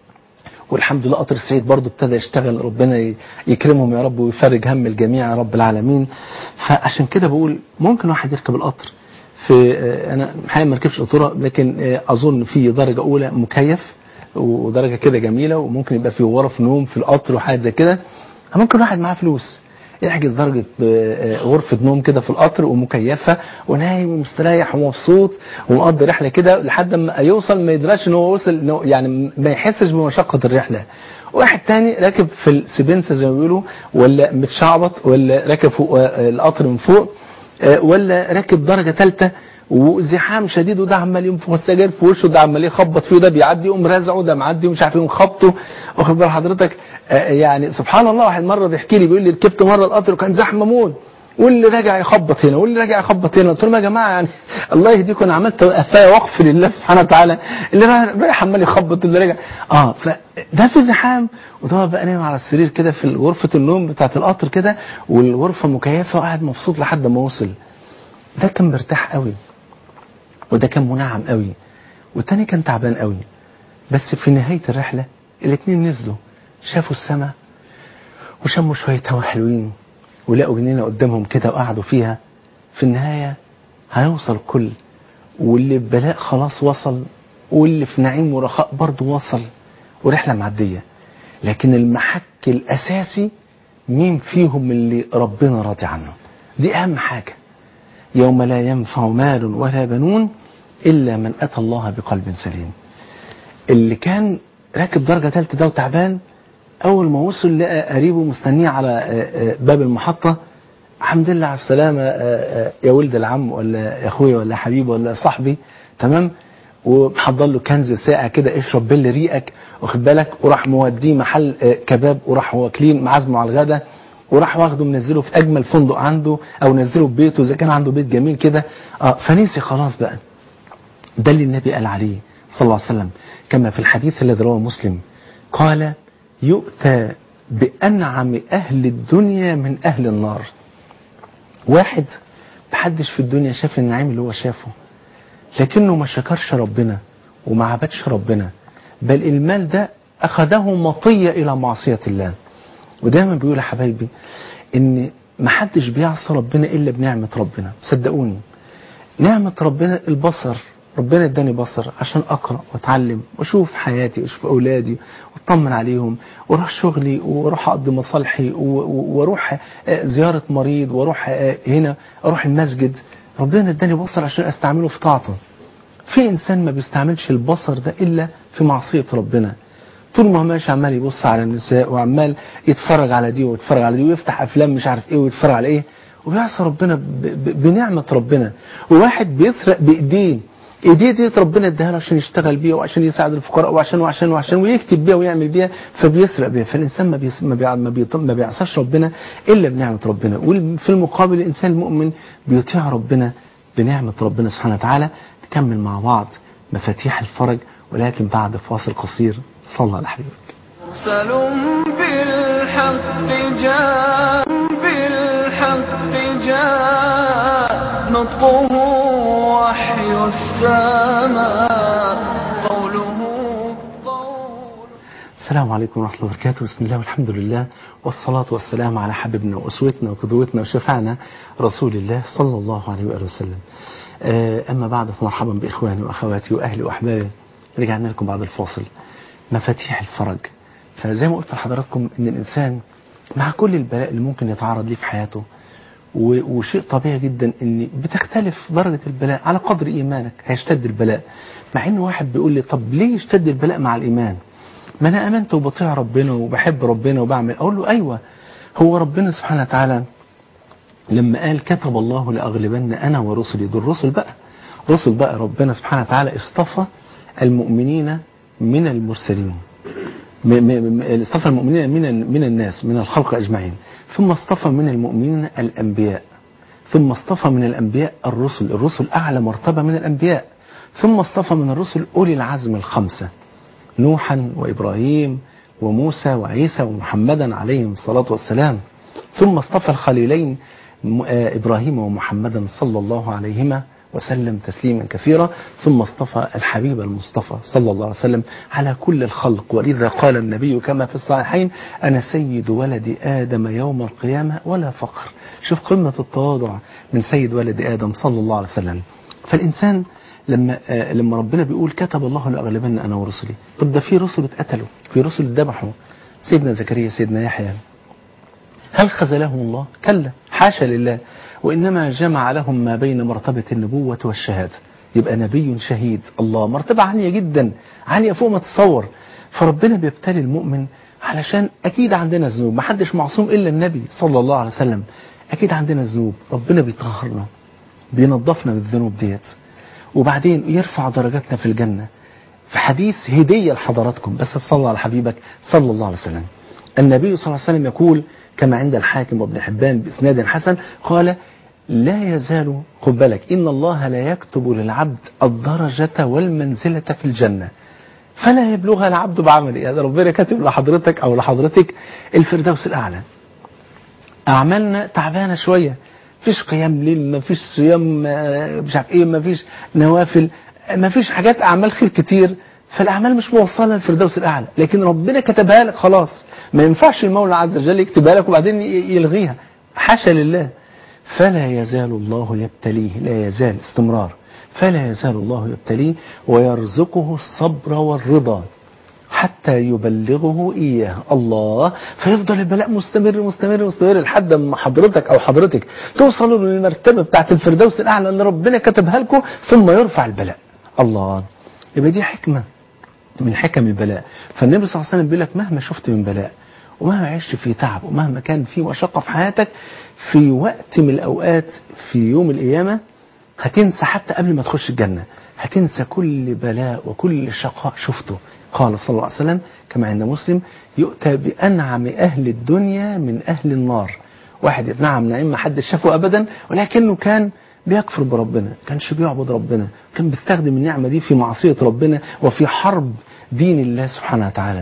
والحمد لله قطر السعيد برضو ابتدى يشتغل، ربنا يكرمهم يا رب ويفرج هم الجميع يا رب العالمين. فعشان كده بقول ممكن واحد يركب القطر في، انا الحقيقه ما ركبش قطوره، لكن اظن في درجه اولى مكيف ودرجه كده جميله، وممكن يبقى في غرف نوم في القطر وحاجات زي كده. ممكن واحد معاه فلوس يحجز درجه غرفه نوم كده في القطر ومكيفه ونايم ومستريح ومبسوط ومقضي رحله كده لحد ما يوصل، ما يدراش ان هو وصل، يعني ما يحسش بمشقه الرحله. واحد تاني راكب في السبنسه زي ما بيقولوا، ولا متشعبط، ولا راكب فوق القطر من فوق، ولا راكب درجة ثالثة وزحام شديد، وده عمال ينفخ السجاير في وشه، ده عمال يخبط فيه، وده بيعدي يقوم رازعه، ده معدي ومش عارف يقوم خبطه. واخد بال حضرتك؟ يعني سبحان الله. واحد مرة بيحكي لي بيقول لي ركبت مرة القطر وكان زحمه موت، واللي راجع يخبط هنا واللي راجع يخبط هنا. قلت لهم يا جماعه يعني الله يهديكم، انا عملت قفايا وقف لله سبحانه وتعالى، اللي رايح عمال يخبط اللي راجع. فده في زحام، وده بقى نايم على السرير كده في غرفه النوم بتاعه القطر كده، والغرفه مكيفه وقاعد مبسوط لحد ما وصل. ده كان مرتاح قوي، وده كان منعم قوي، والتاني كان تعبان قوي. بس في نهايه الرحله الاثنين نزلوا شافوا السماء وشموا شويه هوا حلوين، ولقوا جنينة قدامهم كده وقعدوا فيها. في النهاية هيوصل كل، واللي ببلاء خلاص وصل، واللي في نعيم ورخاء برضه وصل، ورحلة معدية. لكن المحك الأساسي مين فيهم اللي ربنا راضي عنه، دي أهم حاجة. يوم لا ينفع مال ولا بنون إلا من أتى الله بقلب سليم. اللي كان راكب درجة ثالثة ده وتعبان، أول ما وصل لقى قريبه مستنيه على باب المحطة، الحمد لله على السلامة يا ولد العم، ولا يا أخويا، ولا حبيبي، ولا صاحبي، تمام. ومحضر له كنز ساقع كده اشرب باللي ريقك، واخد بالك. وراح موديه محل كباب، وراح واكلين معازمه على الغدا، وراح واخده منزله في أجمل فندق عنده، أو نزله في بيته إذا كان عنده بيت جميل كده. فنسي خلاص بقى. ده اللي النبي قال عليه صلى الله عليه وسلم، كما في الحديث الذي رواه مسلم قال: يؤتى بأنعم أهل الدنيا من أهل النار. واحد محدش في الدنيا شاف النعيم اللي هو شافه، لكنه ما شكرش ربنا وما عبدش ربنا، بل المال ده أخذه مطية إلى معصية الله. ودايما بيقول يا حبايبي إن محدش بيعصى ربنا إلا بنعمة ربنا. صدقوني نعمة ربنا البصر، ربنا اداني بصر عشان اقرا واتعلم واشوف حياتي واشوف اولادي واطمن عليهم، واروح شغلي واروح اقضي مصالحي واروح زياره مريض، واروح هنا اروح المسجد. ربنا اداني بصر عشان استعمله في طاعته. في انسان ما بيستعملش البصر ده الا في معصيه ربنا، طول ما هو ماشي عمال يبص على النساء، وعمال يتفرج على دي ويتفرج على دي، ويفتح افلام مش عارف ايه ويتفرج على ايه، وبيعصى ربنا بنعمة ربنا. وواحد بيسرق بايديه، ايديه دي ربنا اداها له عشان يشتغل بيها وعشان يساعد الفقراء وعشان ويكتب بيها ويعمل بيها، فبيسرق بيها. فالانسان ما بيعصاش ربنا الا بنعمة ربنا. وفي المقابل الانسان المؤمن بيطيع ربنا بنعمة ربنا سبحانه وتعالى. نكمل مع بعض مفاتيح الفرج، ولكن بعد فاصل قصير. صلى على حبيبك. مرسل بالحق جاء نطقه وحي السماء قوله قول. السلام عليكم ورحمة الله وبركاته. بسم الله والحمد لله والصلاة والسلام على حبيبنا وأسوتنا وقدوتنا وشفعنا رسول الله صلى الله عليه وآله وسلم. أما بعد فمرحبا بإخواني وأخواتي وأهلي وأحبابي. رجعنا لكم بعد الفاصل. مفاتيح الفرج. فزي ما قلت لحضراتكم إن الإنسان مع كل البلاء اللي ممكن يتعرض ليه في حياته، وشيء طبيعي جدا ان بتختلف درجة البلاء على قدر ايمانك. هيشتد البلاء، مع ان واحد بيقول لي طب ليه يشتد البلاء مع الايمان؟ ما انا امنت وبطيع ربنا وبحب ربنا وبعمل. اقول له ايوه، هو ربنا سبحانه وتعالى لما قال كتب الله لاغلبن انا ورسلي، دول رسل بقى، رسل بقى. ربنا سبحانه وتعالى اصطفى المؤمنين من المرسلين، اصطفى المؤمنين من الناس، من الخلق أجمعين، ثم اصطفى من المؤمنين الأنبياء، ثم اصطفى من الأنبياء الرسل أعلى مرتبة من الأنبياء، ثم اصطفى من الرسل أولي العزم الخمسة، نوحا وإبراهيم وموسى وعيسى ومحمدا عليهم الصلاة والسلام، ثم اصطفى الخليلين إبراهيم ومحمدا صلى الله عليهما وسلم تسليما كثيرا، ثم اصطفى الحبيب المصطفى صلى الله عليه وسلم على كل الخلق. ولذا قال النبي كما في الصحيحين أنا سيد ولد آدم يوم القيامة ولا فخر. شوف قمة التواضع من سيد ولد آدم صلى الله عليه وسلم. فالإنسان لما ربنا بيقول كتب الله لأغلبن أنا ورسلي، طب ده في رسل اتقتلوا، في رسل اتذبحوا، سيدنا زكريا، سيدنا يحيى، هل خذلهم الله؟ كلا، حاشا لله، وإنما جمع لهم ما بين مرتبة النبوة والشهادة. يبقى نبي شهيد، الله، مرتبة عالية جدا، عالية فوق ما تتصور. فربنا بيبتلي المؤمن علشان أكيد عندنا ذنوب، ما حدش معصوم إلا النبي صلى الله عليه وسلم. أكيد عندنا ذنوب، ربنا بيطهرنا، بينظفنا بالذنوب ديت، وبعدين يرفع درجاتنا في الجنة. في حديث هدية لحضراتكم، بس تصلى على حبيبك صلى الله عليه وسلم. النبي صلى الله عليه وسلم يقول كما عند الحاكم وابن حبان بإسناد حسن، قال لا يزال، خد بالك، إن الله لا يكتب للعبد الدرجة والمنزلة في الجنة فلا يبلغها العبد بعمله. هذا ربنا كاتب لحضرتك أو لحضرتك الفردوس الأعلى. أعمالنا تعبانة شوية، مفيش قيام ليل، مفيش صيام، مش عارف إيه، مفيش نوافل، مفيش حاجات أعمال خير كتير، فالأعمال مش موصلة للفردوس الأعلى، لكن ربنا كتبها لك خلاص. ما ينفعش المولى عز وجل يكتبها لك وبعدين يلغيها، حاشا لله. فلا يزال الله يبتليه، لا يزال استمرار، فلا يزال الله يبتليه ويرزقه الصبر والرضا حتى يبلغه إياه. الله، فيفضل البلاء مستمر مستمر مستمر لحد ما حضرتك أو حضرتك توصلوا للمرتبة بتاعت الفردوس الأعلى اللي ربنا كتبها لكم، ثم يرفع البلاء. الله، يبقى دي حكمة من حكم البلاء. فالنبي صلى الله عليه وسلم بيقول لك مهما شفت من بلاء، ومهما عشت في تعب، ومهما كان في مشقة في حياتك، في وقت من الأوقات في يوم القيامة هتنسى حتى قبل ما تخش الجنة، هتنسى كل بلاء وكل شقاء شفته. قال صلى الله عليه وسلم كما عند مسلم يؤتى بأنعم أهل الدنيا من أهل النار. واحد يتنعم نعيم ما حدش شافه أبدا، ولكنه كان بيكفر بربنا، كانش بيعبد ربنا، كان بيستخدم النعمة دي في معصية ربنا وفي حرب دين الله سبحانه وتعالى.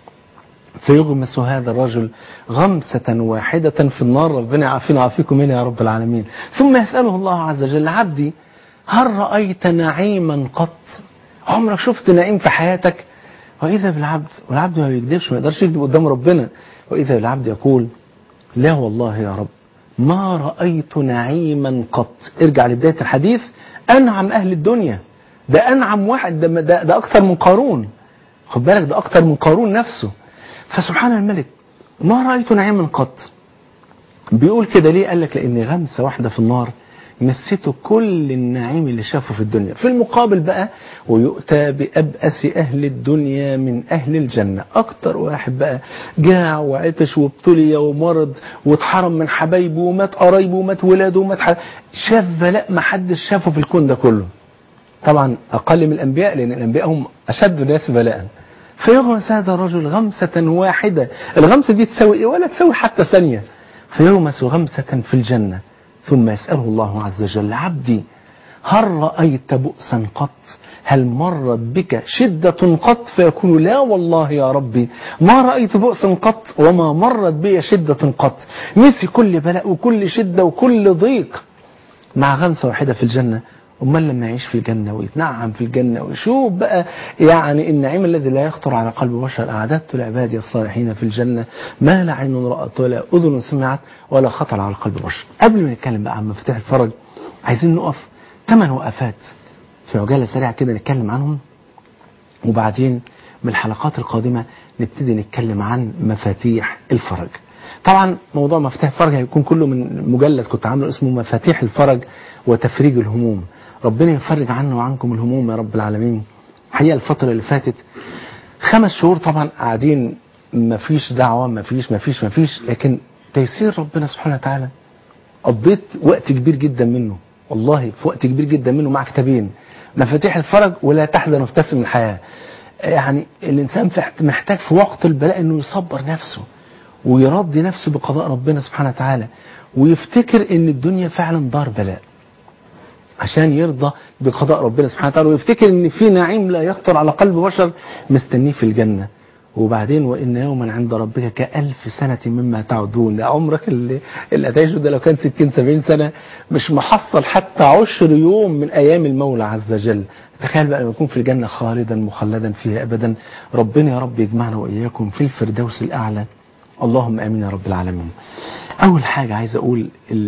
فيغمس هذا الرجل غمسة واحدة في النار، ربنا يعافينا ويعافيكم منها يا رب العالمين. ثم يسأله الله عز وجل عبدي هل رأيت نعيما قط؟ عمرك شفت نعيم في حياتك؟ وإذا بالعبد، والعبد ما بيكذبش، ما يقدرش يكذب قدام ربنا، وإذا بالعبد يقول لا والله يا رب ما رأيت نعيما قط. ارجع لبداية الحديث، أنعم أهل الدنيا، ده أنعم واحد، ده أكثر من قارون، خد بالك، ده أكثر من قارون نفسه. فسبحان الملك ما رأيت نعيما قط. بيقول كده ليه؟ قال لك لأن غمسة واحدة في النار نسيته كل النعيم اللي شافه في الدنيا. في المقابل بقى ويؤتى بأبأس أهل الدنيا من أهل الجنة، أكتر واحد بقى جاع وعطش وابتلي ومرض واتحرم من حبايبه ومات قرايبه ومات ولاده ومات شاف بلاء ما حدش شافه في الكون ده كله. طبعا أقل من الأنبياء، لأن الأنبياء هم أشد الناس بلاء. فيغمس هذا الرجل غمسة واحدة، الغمسة دي تساوي إيه؟ ولا تساوي حتى ثانية. فيغمس غمسة في الجنة، ثم يسأله الله عز وجل عبدي هل رأيت بؤسا قط؟ هل مرت بك شدة قط؟ فيقول لا والله يا ربي ما رأيت بؤسا قط وما مرت بي شدة قط. نسي كل بلاء وكل شدة وكل ضيق مع غمسة واحدة في الجنة. أمال لما يعيش في الجنة ويتنعم في الجنة ويشوف بقى يعني النعيم الذي لا يخطر على قلب بشر، أعددت لعبادي الصالحين في الجنة ما لا عين رأت ولا أذن سمعت ولا خطر على قلب بشر. قبل ما نتكلم بقى عن مفاتيح الفرج عايزين نقف 8 وقفات في عجالة سريعة كده نتكلم عنهم، وبعدين من الحلقات القادمة نبتدي نتكلم عن مفاتيح الفرج. طبعا موضوع مفاتيح الفرج هيكون كله من مجلد كنت عامله اسمه مفاتيح الفرج وتفريج الهموم. ربنا يفرج عنا وعنكم الهموم يا رب العالمين. حقيقة الفترة اللي فاتت 5 شهور طبعا قاعدين مفيش دعوة مفيش، لكن تيسير ربنا سبحانه وتعالى قضيت وقت كبير جدا منه، والله في وقت كبير جدا منه مع كتابين، مفاتيح الفرج ولا تحزن وابتسم الحياة. يعني الإنسان محتاج في وقت البلاء إنه يصبر نفسه ويرضي نفسه بقضاء ربنا سبحانه وتعالى، ويفتكر إن الدنيا فعلا دار بلاء عشان يرضى بقضاء ربنا سبحانه وتعالى، ويفتكر إن في نعيم لا يخطر على قلب بشر مستنيه في الجنة. وبعدين وإن يوما عند ربك كألف سنة مما تعدون. ده عمرك اللي هتعيشه ده لو كان 60-70 سنة مش محصل حتى 10 يوم من أيام المولى عز وجل. تخيل بقى لما يكون في الجنة خالدا مخلدا فيها أبدا. ربنا يا رب يجمعنا وإياكم في الفردوس الأعلى، اللهم آمين يا رب العالمين. أول حاجة عايز أقول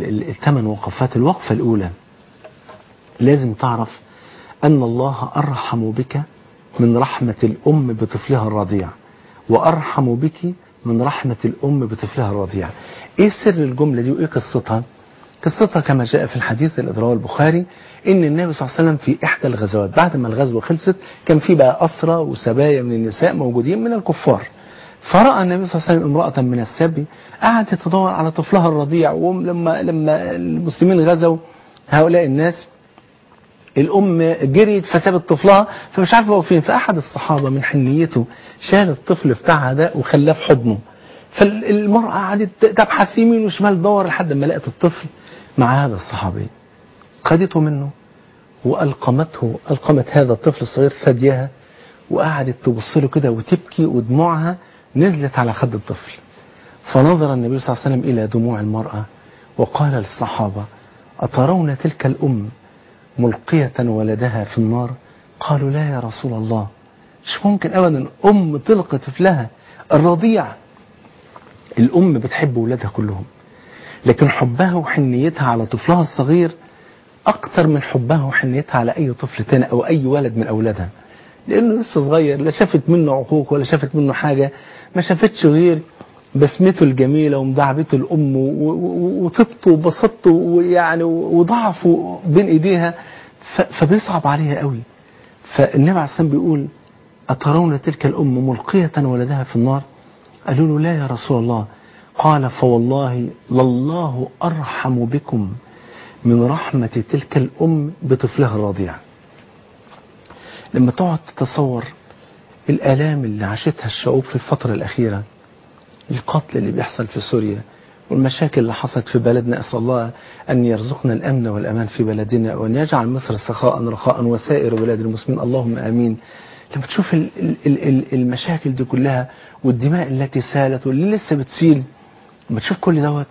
8 وقفات. الوقفة الأولى لازم تعرف أن الله أرحم بك من رحمة الأم بطفلها الرضيع، وأرحم بك من رحمة الأم بطفلها الرضيع. إيه سر الجملة دي وإيه قصتها؟ قصتها كما جاء في الحديث اللي رواه البخاري إن النبي صلى الله عليه وسلم في إحدى الغزوات بعد ما الغزوة خلصت كان في بقى أسرى وسبايا من النساء موجودين من الكفار، فرأى النبي صلى الله عليه وسلم امرأة من السبي قعدت تدور على طفلها الرضيع. ولما المسلمين غزوا هؤلاء الناس الأم جريت فسابت طفلها فمش عارفة هو فين. فأحد الصحابة من حنيته شال الطفل بتاعها ده وخلاه في حضنه. فالمرأة قعدت تبحث يمين وشمال تدور لحد ما لقت الطفل مع هذا الصحابي، خدته منه ألقمت هذا الطفل الصغير ثديها وقعدت تبص له كده وتبكي ودموعها نزلت على خد الطفل. فنظر النبي صلى الله عليه وسلم إلى دموع المرأة وقال للصحابة أترون تلك الأم ملقية ولدها في النار؟ قالوا لا يا رسول الله، مش ممكن أبدا أم تلقي طفلها الرضيع. الأم بتحب ولادها كلهم، لكن حبها وحنيتها على طفلها الصغير أكتر من حبها وحنيتها على أي طفل تاني أو أي ولد من أولادها، لأنه لسه صغير لا شافت منه عقوق ولا شافت منه حاجة، ما شافتش غير بسمته الجميلة ومدعبته الأم وطبته وبسطته ويعني وضعفه بين إيديها، فبيصعب عليها قوي. فالنبي عليه الصلاة والسلام بيقول أترون تلك الأم ملقية ولدها في النار؟ قالوا له لا يا رسول الله. قال فوالله لله أرحم بكم من رحمة تلك الأم بطفلها الرضيع. لما تقعد تتصور الآلام اللي عاشتها الشعوب في الفترة الأخيرة، القتل اللي بيحصل في سوريا والمشاكل اللي حصلت في بلدنا، أسأل الله أن يرزقنا الأمن والأمان في بلدنا وأن يجعل مصر سخاء رخاء وسائر بلاد المسلمين اللهم آمين. لما تشوف المشاكل دي كلها والدماء التي سالت واللي لسه بتسيل، لما تشوف كل دوت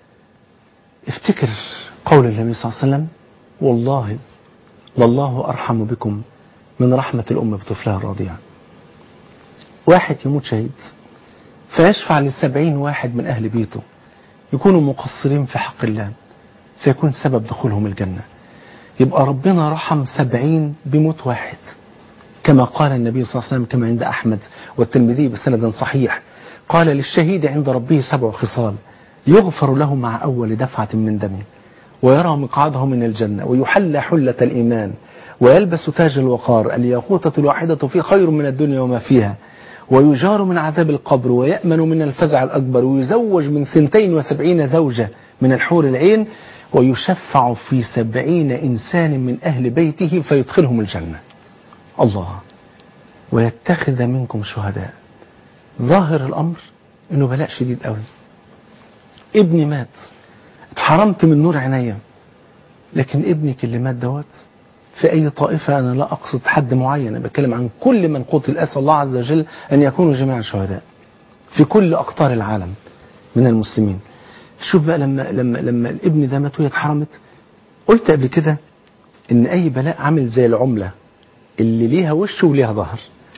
افتكر قول النبي صلى الله عليه وسلم والله لله أرحم بكم من رحمة الأم بطفلها الرضيع. واحد يموت شهيد فيشفع ل70 واحد من أهل بيته يكونوا مقصرين في حق الله فيكون سبب دخولهم الجنة، يبقى ربنا رحم 70 بموت واحد، كما قال النبي صلى الله عليه وسلم كما عند أحمد والترمذي بسند صحيح قال للشهيد عند ربه 7 خصال يغفر له مع أول دفعة من دمه ويرى مقعده من الجنة ويحلى حلة الإيمان ويلبس تاج الوقار الياقوتة الواحدة فيه خير من الدنيا وما فيها ويجار من عذاب القبر ويأمن من الفزع الأكبر ويزوج من 72 زوجة من الحور العين ويشفع في 70 إنسان من أهل بيته فيدخلهم الجنة. الله. ويتخذ منكم شهداء. ظاهر الأمر إنه بلاء شديد قوي. ابني مات اتحرمت من نور عينيا، لكن ابنك اللي مات دوت في أي طائفة، أنا لا أقصد حد معين، أنا بتكلم عن كل من قتل. أسأل الله عز وجل أن يكونوا جميعا شهداء في كل أقطار العالم من المسلمين. شوف بقى لما الابن ده مات وهي اتحرمت. قلت قبل كده إن أي بلاء عامل زي العملة اللي ليها وش وليها ظهر.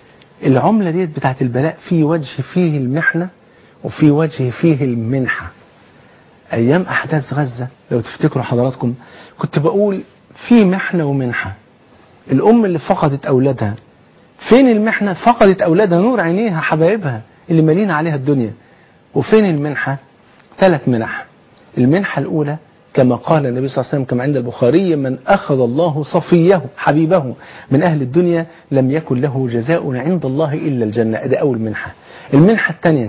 العملة ديت بتاعت البلاء في وجه فيه المحنة وفي وجه فيه المنحة. أيام أحداث غزة لو تفتكروا حضراتكم كنت بقول في محنة ومنحة. الأم اللي فقدت أولادها، فين المحنة؟ فقدت أولادها، نور عينيها، حبايبها اللي مالين عليها الدنيا. وفين المنحة؟ 3 منح. المنحة الأولى كما قال النبي صلى الله عليه وسلم كما عند البخاري: من أخذ الله صفيه حبيبه من أهل الدنيا لم يكن له جزاء عند الله إلا الجنة. ده أول منحة. المنحة الثانية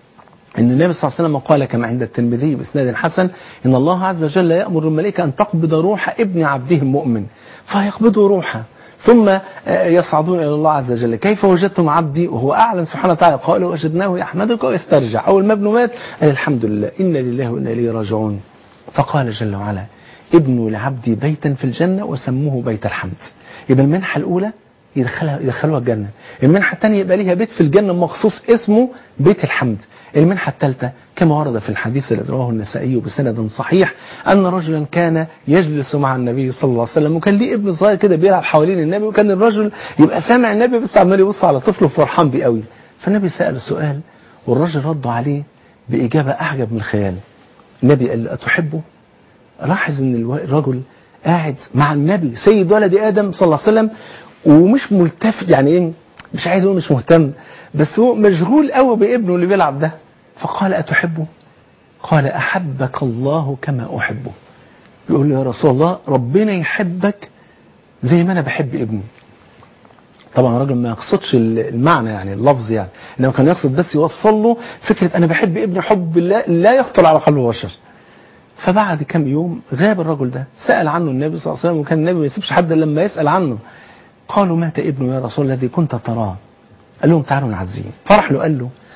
أن النبي صلى الله عليه وسلم قال كما عند الترمذي بإسناد حسن: إن الله عز وجل يأمر الملائكة أن تقبض روح ابن عبده المؤمن، فيقبضوا روحه ثم يصعدون إلى الله عز وجل: كيف وجدتم عبدي؟ وهو أعلن سبحانه وتعالى: قالوا وجدناه يحمدك ويسترجع. أول ما ابنه مات قال: الحمد لله، إنا لله وإنا إليه راجعون. فقال جل وعلا: ابنوا لعبدي بيتا في الجنة وسموه بيت الحمد. يبقى المنحة الأولى يدخلوها الجنة. المنحة الثانية يبقى ليها بيت في الجنة مخصوص اسمه بيت الحمد. المنحة الثالثة كما ورد في الحديث الذي رواه النسائي بسند صحيح أن رجلا كان يجلس مع النبي صلى الله عليه وسلم، وكان ليه ابن صغير كده بيلعب حوالين النبي، وكان الرجل يبقى سامع النبي بس عمال يبص على طفله فرحان بيه قوي. فالنبي سأل سؤال والرجل رد عليه بإجابة أعجب من الخيال. النبي قال: أتحبه؟ لاحظ ان الرجل قاعد مع النبي سيد ولد آدم صلى الله عليه وسلم ومش ملتفت، يعني ايه، مش عايز اقول مش مهتم، بس هو مشغول قوي بابنه اللي بيلعب ده. فقال: أتحبه؟ قال: أحبك الله كما أحبه. بيقول له: يا رسول الله، ربنا يحبك زي ما أنا بحب ابني. طبعا الراجل ما يقصدش المعنى يعني اللفظ يعني، انما كان يقصد بس يوصل له فكرة أنا بحب ابني حب لا يخطر على قلب بشر. فبعد كم يوم غاب الرجل ده، سأل عنه النبي صلى الله عليه وسلم، وكان النبي ما يسيبش حد لما يسأل عنه. قالوا: مات ابنه يا رسول الذي كنت تراه. قال لهم: تعالوا نعزيه. فرح له،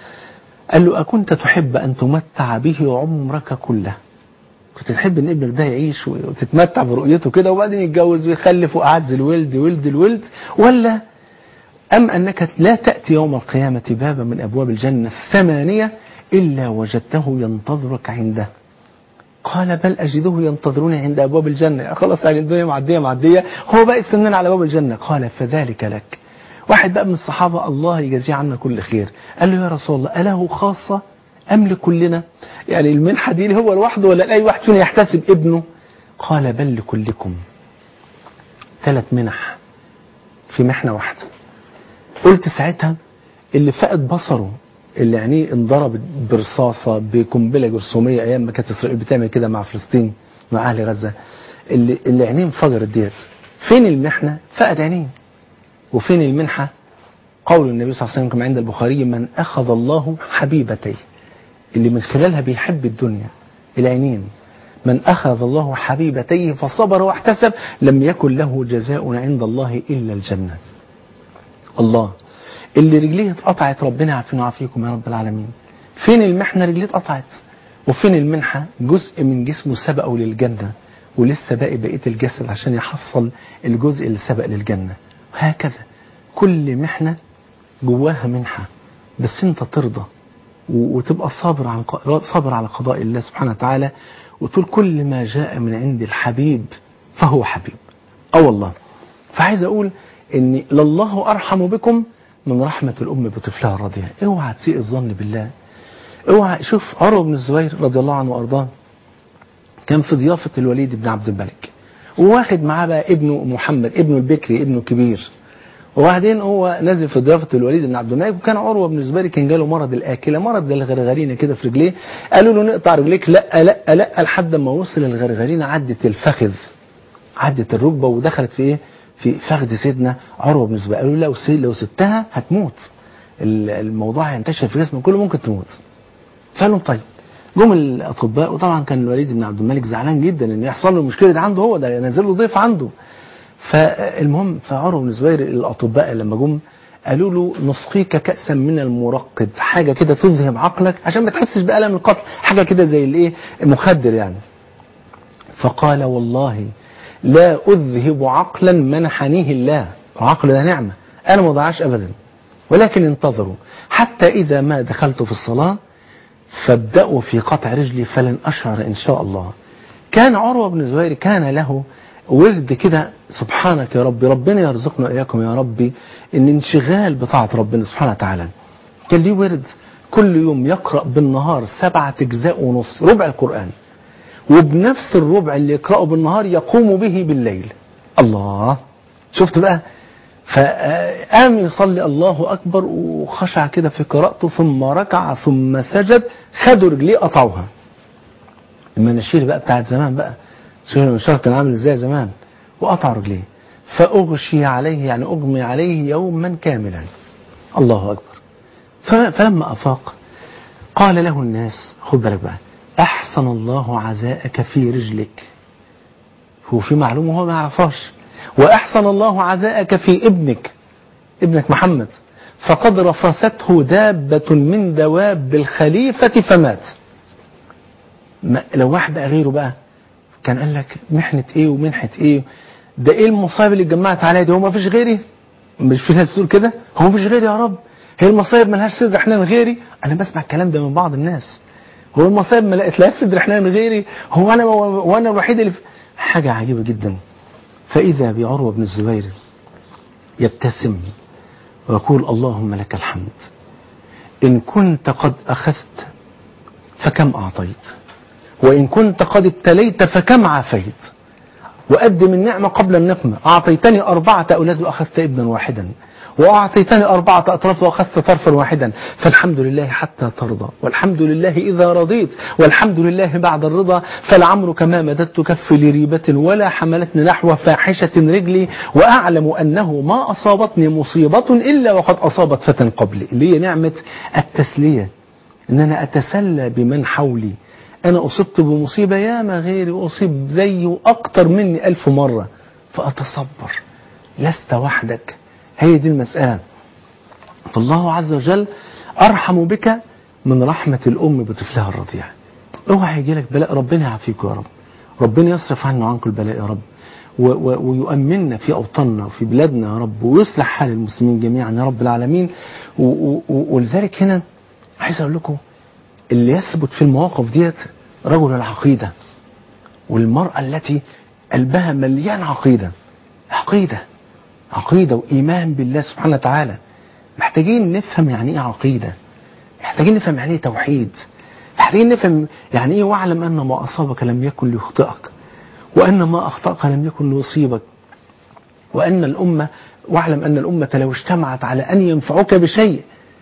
قال له: أكنت تحب أن تمتع به عمرك كله؟ كنت تحب ان ابنك ده يعيش وتتمتع برؤيته كده وبعدين يتجوز ويخلف وأعز الولد ولد الولد، ولا أم أنك لا تأتي يوم القيامة بابا من أبواب الجنة 8 إلا وجدته ينتظرك عنده؟ قال: بل أجده ينتظروني عند أبواب الجنة. خلاص يعني الدنيا معدية، هو بقى يستناني على باب الجنة. قال: فذلك لك. واحد بقى من الصحابة الله يجزيه عنا كل خير قال له: يا رسول الله، أله خاصة أم لكلنا؟ يعني المنحة دي هو لوحده ولا أي واحد فينا يحتسب ابنه؟ قال: بل لكلكم. 3 منح في محنة واحدة. قلت ساعتها اللي فقد بصره، اللي يعني انضرب برصاصة بقنبلة جرثومية أيام ما كانت إسرائيل بتعمل كده مع فلسطين مع أهل غزة، اللي عينيه انفجرت ديت، فين المحنة؟ فقد عينيه. وفين المنحة؟ قول النبي صلى الله عليه وسلم كما عند البخاري: من أخذ الله حبيبتيه، اللي من خلالها بيحب الدنيا، العينين. من أخذ الله حبيبتيه فصبر واحتسب لم يكن له جزاء عند الله إلا الجنة. الله، اللي رجليه اتقطعت ربنا يعافينا ويعافيكم يا رب العالمين. فين المحنة؟ رجليه اتقطعت. وفين المنحة؟ جزء من جسمه سبقه للجنة ولسه باقي بقية الجسد عشان يحصل الجزء اللي سبق للجنة. وهكذا كل محنة جواها منحة، بس انت ترضى وتبقى صابر على قضاء الله سبحانه وتعالى، وتقول كل ما جاء من عند الحبيب فهو حبيب. والله فعايز اقول ان لله ارحم بكم من رحمة الام بطفلها الرضيع. اوعى تسيء الظن بالله، اوعى. شوف عروة بن الزبير رضي الله عنه وارضاه، كان في ضيافة الوليد بن عبد الملك، وواخد معاه بقى ابنه محمد، ابنه البكري، ابنه الكبير. وبعدين هو نازل في ضيافة الوليد بن عبد الملك، وكان عروة بن الزبير كان جاله مرض الآكلة، مرض زي الغرغرينة كده في رجليه. قالوا له: نقطع رجليك. لا لا لا، لحد ما وصل الغرغرينة عدت الفخذ، عدت الركبة ودخلت في ايه؟ في فخذ سيدنا عروة بن الزبير. قالوا له: لو سبتها هتموت، الموضوع هينتشر في جسمك كله، ممكن تموت. فقال لهم: طيب. جم الأطباء، وطبعا كان الوليد بن عبد الملك زعلان جدا ان يحصل له المشكلة دي عنده، هو ده نازل له ضيف عنده. فالمهم فعروة بن الزبير الأطباء لما جم قالوا له: نسقيك كأسا من المرقد، حاجة كده تذهب عقلك عشان ما تحسش بألم القتل، حاجة كده زي الايه، مخدر يعني. فقال: والله لا أذهب عقلا منحنيه الله. العقل ده نعمة أنا ما ضيعش أبدا، ولكن انتظروا حتى إذا ما دخلت في الصلاة فابدأوا في قطع رجلي فلن أشعر إن شاء الله. كان عروة بن الزبير كان له ورد كده، سبحانك يا ربي، ربنا يرزقنا وإياكم يا ربي إن انشغال بطاعة ربنا سبحانه وتعالى. كان ليه ورد كل يوم يقرأ بالنهار 7 أجزاء ونص، ربع القرآن، وبنفس الربع اللي يقرأه بالنهار يقوم به بالليل. الله، شفت بقى؟ فقام يصلي الله أكبر وخشع كده في قراءته، ثم ركع ثم سجد، خدوا رجليه قطعوها. المناشير بقى بتاعت زمان بقى، شوف المنشار كان عامل ازاي زمان، وقطع رجليه فأغشي عليه، يعني أغمي عليه يوما كاملا. الله أكبر. فلما أفاق قال له الناس، خد بالك بقى، أحسن الله عزاءك في رجلك. هو في معلومة هو ما يعرفهاش، وأحسن الله عزاءك في ابنك محمد، فقد رفسته دابة من دواب الخليفة فمات. لو واحد بقى غيره بقى كان قال لك محنة ايه ومنحة ايه، ده ايه المصايب اللي اتجمعت عليا دي، هو ما فيش غيري؟ مش في ناس تقول كده، هو ما فيش غيري يا رب، هي المصايب ملهاش صدر حنان غيري؟ انا بسمع الكلام ده من بعض الناس، هو المصايب ما لهاش صدر حنان غيري، هو انا وانا الوحيد اللي حاجة عجيبة جدا. فإذا بعروة بن الزبير يبتسم ويقول اللهم لك الحمد، إن كنت قد أخذت فكم أعطيت، وإن كنت قد ابتليت فكم عافيت، وقدم النعمة قبل النقمة. أعطيتني 4 أولاد وأخذت ابنا واحدا، وأعطيتني 4 أطراف وأخذت طرفا واحدا، فالحمد لله حتى ترضى، والحمد لله إذا رضيت، والحمد لله بعد الرضا، فلعمرك ما مددت كف لريبة ولا حملتني نحو فاحشة رجلي، وأعلم أنه ما أصابتني مصيبة إلا وقد أصابت فتى قبلي، اللي هي نعمة التسلية، إن أنا أتسلى بمن حولي. أنا أصبت بمصيبة ياما غيري أصيب زيه أكتر مني 1000 مرة، فأتصبر، لست وحدك. هي دي المسألة. فالله عز وجل أرحم بك من رحمة الأم بطفلها الرضيع. اوعى يجي لك بلاء، ربنا يعافيك يا رب، ربنا يصرف عنا وعنكم البلاء يا رب، ويؤمننا في أوطاننا وفي بلادنا يا رب، ويصلح حال المسلمين جميعا يا رب العالمين. ولذلك هنا عايز أقول لكم اللي يثبت في المواقف ديت رجل العقيدة، والمرأة التي قلبها مليان عقيدة وإيمان بالله سبحانه وتعالى. محتاجين نفهم يعني إيه عقيدة، محتاجين نفهم يعني إيه توحيد، محتاجين نفهم يعني إيه واعلم أن ما أصابك لم يكن ليخطئك، وأن ما أخطأك لم يكن ليصيبك، وأن الأمة، واعلم أن الأمة لو اجتمعت على أن ينفعوك بشيء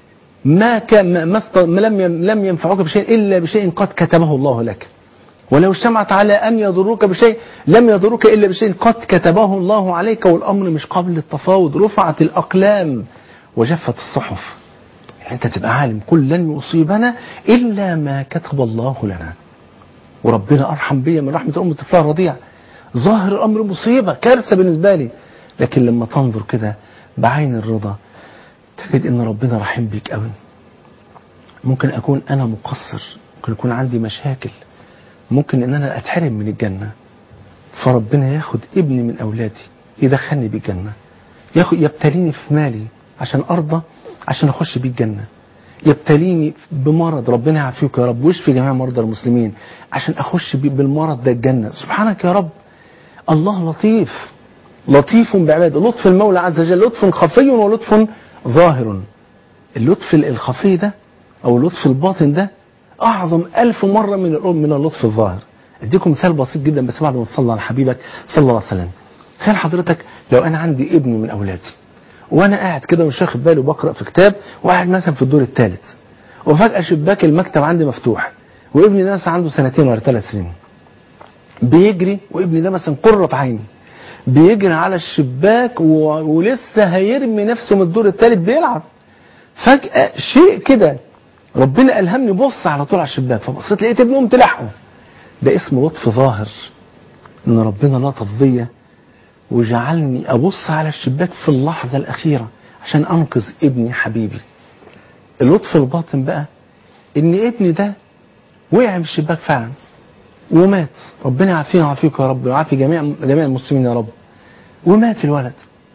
لم ينفعوك بشيء إلا بشيء قد كتبه الله لك، ولو اجتمعت على أن يضروك بشيء لم يضروك إلا بشيء قد كتبه الله عليك، والأمر مش قابل للتفاوض، رفعت الأقلام وجفت الصحف. يعني أنت تبقى عالم كل لن يصيبنا إلا ما كتب الله لنا، وربنا أرحم بي من رحمة أم طفلها الرضيع. ظاهر الأمر مصيبة كارثة بالنسبة لي، لكن لما تنظر كده بعين الرضا تجد إن ربنا رحيم بيك قوي. ممكن أكون أنا مقصر، ممكن يكون عندي مشاكل، ممكن ان انا اتحرم من الجنة، فربنا ياخد ابني من اولادي يدخلني بيه الجنة، يبتليني في مالي عشان ارضى، عشان اخش بيه الجنة، يبتليني بمرض، ربنا يعافيك يا رب ويشفي جميع مرضى المسلمين، عشان اخش بيه بالمرض ده الجنة. سبحانك يا رب. الله لطيف بعباده. لطف المولى عز وجل لطف خفي ولطف ظاهر. اللطف الخفي ده او اللطف الباطن ده أعظم 1000 مرة من اللطف الظاهر. أديكم مثال بسيط جدا بس بعد ما تصلى على حبيبك صلى الله عليه وسلم. تخيل حضرتك لو أنا عندي ابن من أولادي وأنا قاعد كده ومش واخد بالي وبقرأ في كتاب، وقاعد مثلا في الدور الثالث، وفجأة شباك المكتب عندي مفتوح، وابني ده مثلا عنده 2 ولا 3 سنين بيجري، وابني ده مثلا قرة عيني بيجري على الشباك ولسه هيرمي نفسه من الدور الثالث بيلعب، فجأة شيء كده ربنا ألهمني بص على طول على الشباك، فبصيت لقيت ابني قمت لحقه. ده اسمه لطف ظاهر، ان ربنا لطف بيا وجعلني ابص على الشباك في اللحظة الأخيرة عشان انقذ ابني حبيبي. اللطف الباطن بقى ان ابني ده وقع من الشباك فعلا، ومات، ربنا يعافينا ويعافيك يا رب ويعافي جميع المسلمين يا رب. ومات الولد،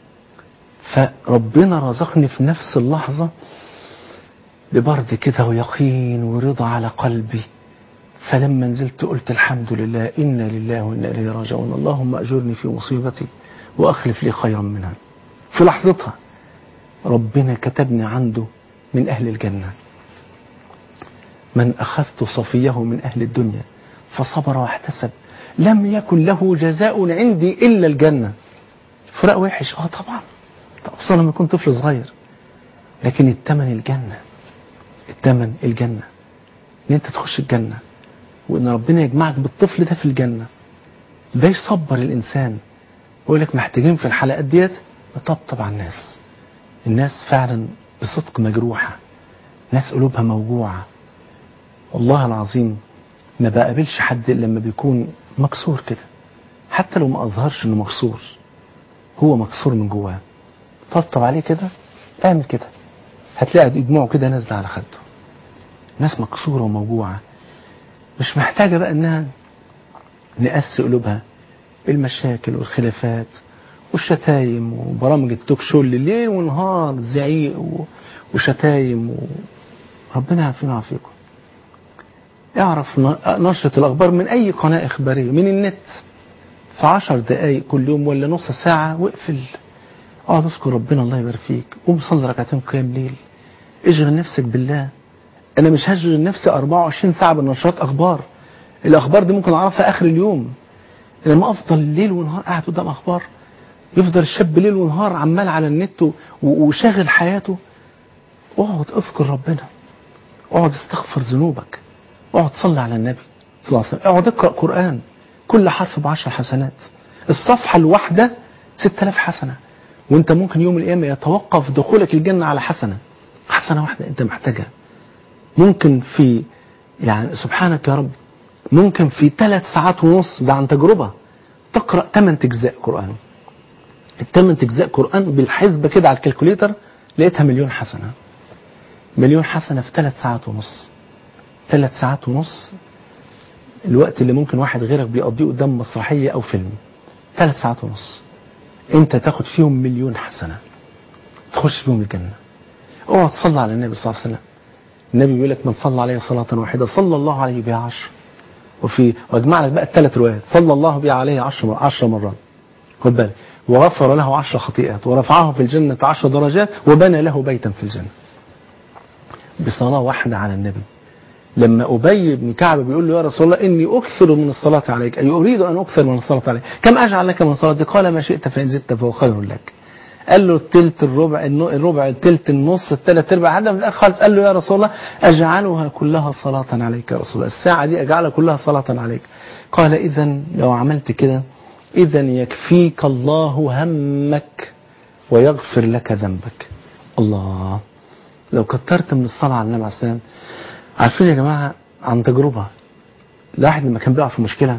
فربنا رزقني في نفس اللحظة ببرد كده ويقين ورضا على قلبي. فلما نزلت قلت الحمد لله، إنا لله وإنا إليه راجعون، اللهم أجرني في مصيبتي وأخلف لي خيرا منها. في لحظتها ربنا كتبني عنده من أهل الجنة. من أخذت صفيه من أهل الدنيا فصبر واحتسب لم يكن له جزاء عندي إلا الجنة. فراق وحش طبعا، أصلا لما كنت طفل صغير، لكن الثمن الجنة، الثمن الجنة، ان انت تخش الجنة وان ربنا يجمعك بالطفل ده في الجنة. ده يصبر الانسان ويقول لك محتاجين في الحلقات ديت نطبطب على الناس فعلا بصدق مجروحة، ناس قلوبها موجوعة. والله العظيم ما بقابلش حد إلا لما بيكون مكسور كده، حتى لو ما اظهرش انه مكسور، هو مكسور من جواه، طبطب عليه كده، اعمل كده، هتلاقي دموعه كده نازله على خده. ناس مكسوره وموجوعه مش محتاجه بقى انها نقسي قلوبها بالمشاكل والخلافات والشتايم وبرامج التوك شو اللي ليل ونهار زعيق وشتايم ربنا يعافينا ويعافيكم. اعرف نشرة الأخبار من أي قناة إخبارية، من النت، في 10 دقايق كل يوم ولا نص ساعة واقفل، اقعد اذكر ربنا الله يبارك فيك، قوم صلي ركعتين قيام ليل، اشغل نفسك بالله. أنا مش هشغل نفسي 24 ساعة بنشرات أخبار، الأخبار دي ممكن أعرفها آخر اليوم. لما أفضل ليل ونهار قاعد قدام أخبار، يفضل الشاب ليل ونهار عمال على النت وشاغل حياته. اقعد اذكر ربنا، اقعد استغفر ذنوبك، اقعد صلي على النبي صلى الله عليه وسلم، اقعد اقرأ قرآن، كل حرف ب10 حسنات، الصفحة الواحدة 6000 حسنة. وانت ممكن يوم القيامة يتوقف دخولك الجنة على حسنة واحدة انت محتاجها. ممكن في يعني سبحانك يا رب، ممكن في 3 ساعات ونص، ده عن تجربة، تقرأ 8 أجزاء قرآن. ال8 أجزاء قرآن بالحسبة كده على الكالكوليتر لقيتها 1,000,000 حسنة. 1,000,000 حسنة في 3 ساعات ونص. 3 ساعات ونص الوقت اللي ممكن واحد غيرك بيقضيه قدام مسرحية أو فيلم. 3 ساعات ونص انت تاخد فيهم 1,000,000 حسنة، تخش بيهم الجنة. اقعد صلى على النبي صلى الله عليه وسلم. النبي بيقول لك من صلى عليه صلاة واحدة صلى الله عليه بها 10. واجمع لك بقى ال3 روايات، صلى الله بها عليه 10 مرات، خد بالك، وغفر له 10 خطيئات، ورفعه في الجنة 10 درجات، وبنى له بيتا في الجنة. بصلاة واحدة على النبي. لما أبي بن كعب بيقول له يا رسول الله إني أكثر من الصلاة عليك، أي أريد أن أكثر من الصلاة عليك، كم أجعل لك من صلاتي؟ قال ما شئت فإن زدت فهو خير لك. قال له التلت، الربع، التلت، النص، الثلاث ارباع، هذا من الآخر خالص. قال له يا رسول الله أجعلها كلها صلاة عليك يا رسول الله، الساعة دي أجعلها كلها صلاة عليك. قال إذن لو عملت كده إذن يكفيك الله همك ويغفر لك ذنبك. الله، لو كترت من الصلاة على النبي عليه السلام. عارفين يا جماعة عن تجربة، الواحد لما كان بيقع في مشكلة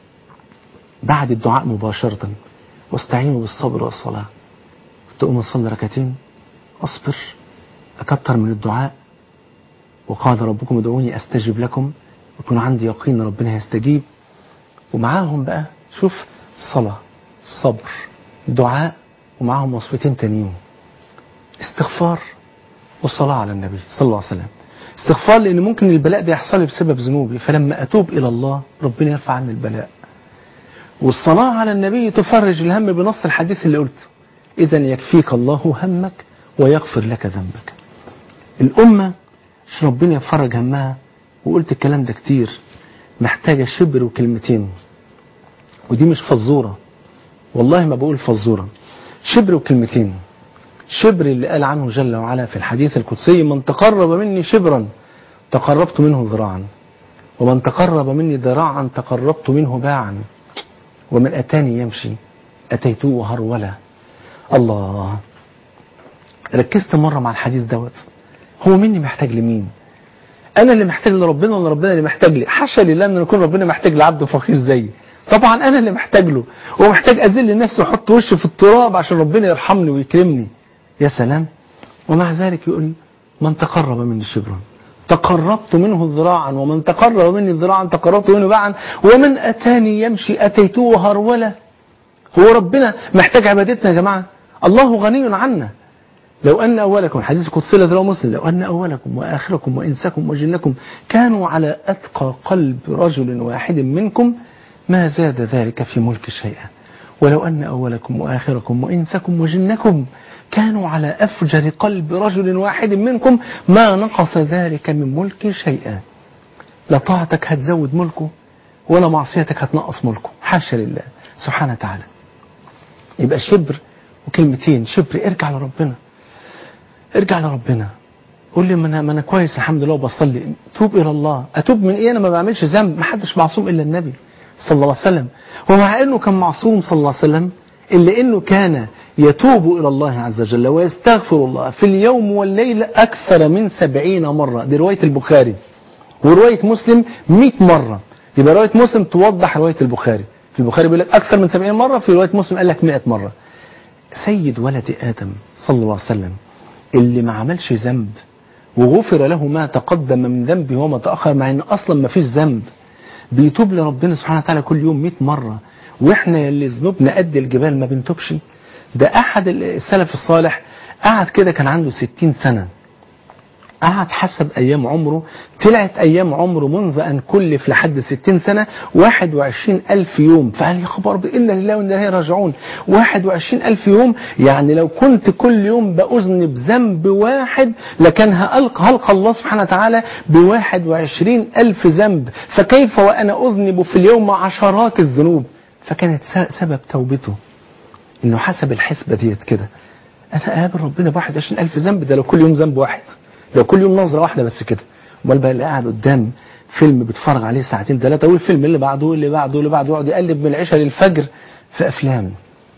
بعد الدعاء مباشرة واستعينوا بالصبر والصلاة، تقوم تصلي ركعتين، اصبر، اكتر من الدعاء، وقال ربكم ادعوني استجب لكم، يكون عندي يقين ربنا هيستجيب. ومعاهم بقى شوف صلاة، صبر، دعاء، ومعاهم وصفتين تانيين، استغفار والصلاة على النبي صلى الله عليه وسلم. استغفار لأن ممكن البلاء ده يحصل لي بسبب ذنوبي، فلما أتوب إلى الله ربنا يرفع عني البلاء. والصلاة على النبي تفرج الهم بنص الحديث اللي قلته، إذن يكفيك الله همك ويغفر لك ذنبك. الأمة مش ربنا يفرج همها، وقلت الكلام ده كتير، محتاجة شبر وكلمتين، ودي مش فزورة، والله ما بقول فزورة، شبر وكلمتين. شبر اللي قال عنه جل وعلا في الحديث القدسي من تقرب مني شبرا تقربت منه ذراعا، ومن تقرب مني ذراعا تقربت منه باعا، ومن أتاني يمشي أتيته هرولا. الله، ركزت مرة مع الحديث دوت، هو مني محتاج لمين؟ أنا اللي محتاج لربنا ولا ربنا اللي محتاج لي؟ حاشا لله أن يكون ربنا محتاج لعبد فقير زيي، طبعا أنا اللي محتاج له، ومحتاج أذل نفسي وأحط وشي في التراب عشان ربنا يرحمني ويكرمني. يا سلام. ومع ذلك يقول من تقرب مني شبرا تقربت منه ذراعا، ومن تقرب مني ذراعا تقربت منه باعا، ومن أتاني يمشي أتيته هرولة. هو ربنا محتاج عبادتنا يا جماعة؟ الله غني عنا. لو أن أولكم، حديث قدسي رواه مسلم، لو أن أولكم وآخركم وإنسكم وجنكم كانوا على أتقى قلب رجل واحد منكم ما زاد ذلك في ملك شيئا، ولو أن أولكم وآخركم وإنسكم وجنكم كانوا على أفجر قلب رجل واحد منكم ما نقص ذلك من ملك شيئا. لا طاعتك هتزود ملكه ولا معصيتك هتنقص ملكه، حاشا لله سبحانه وتعالى. يبقى شبر وكلمتين، شبر ارجع لربنا، ارجع لربنا، قول لي ما انا كويس الحمد لله وبصلي، توب الى الله. اتوب من ايه؟ انا ما بعملش ذنب، ما حدش معصوم الا النبي صلى الله عليه وسلم. ومع انه كان معصوم صلى الله عليه وسلم الا انه كان يتوب الى الله عز وجل ويستغفر الله في اليوم والليله اكثر من 70 مره. دي روايه البخاري، وروايه مسلم 100 مره. يبقى روايه مسلم توضح روايه البخاري. في البخاري بيقول لك اكثر من 70 مره، في روايه مسلم قال لك 100 مره. سيد ولد ادم صلى الله عليه وسلم اللي ما عملش ذنب وغفر له ما تقدم من ذنبه وما تأخر، مع ان اصلا ما فيش ذنب، بيتوب لربنا سبحانه وتعالى كل يوم 100 مرة. واحنا اللي ذنوبنا قد الجبال ما بنتوبش. ده احد السلف الصالح قعد كده كان عنده 60 سنة، قعد حسب ايام عمره، طلعت ايام عمره منذ ان كلف لحد 60 سنة 21,000 يوم. فقال يا خبر إنا لله وإنا إليه راجعون، 21,000 يوم، يعني لو كنت كل يوم بأذنب ذنب واحد لكان هلقى الله سبحانه وتعالى ب21,000 ذنب، فكيف وأنا أذنب في اليوم عشرات الذنوب؟ فكانت سبب توبته إنه حسب الحسبة ديت كده، أنا قابل ربنا ب21,000 ذنب، ده لو كل يوم ذنب واحد، لو كل يوم نظرة واحدة بس كده. امال بقى اللي قاعد قدام فيلم بيتفرج عليه ساعتين ثلاثة، والفيلم اللي بعده اللي بعده اللي بعده، يقعد يقلب من العشاء للفجر في أفلام.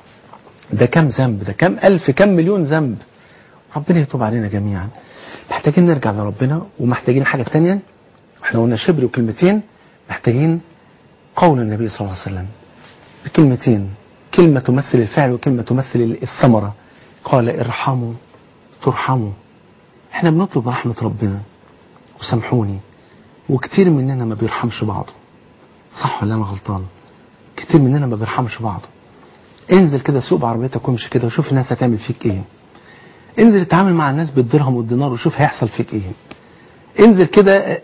ده كم ذنب، ده كم ألف كم مليون ذنب. ربنا يتوب علينا جميعا. محتاجين نرجع لربنا، ومحتاجين حاجة تانية. احنا قلنا شبر وكلمتين، محتاجين قول النبي صلى الله عليه وسلم بكلمتين، كلمة تمثل الفعل وكلمة تمثل الثمرة. قال ارحموا ترحموا. احنا بنطلب رحمة ربنا، وسامحوني، وكتير مننا ما بيرحمش بعضه. صح ولا انا غلطان؟ كتير مننا ما بيرحمش بعضه. انزل كده سوق بعربيتك وامشي كده وشوف الناس هتعمل فيك ايه. انزل اتعامل مع الناس بالدرهم والدينار وشوف هيحصل فيك ايه. انزل كده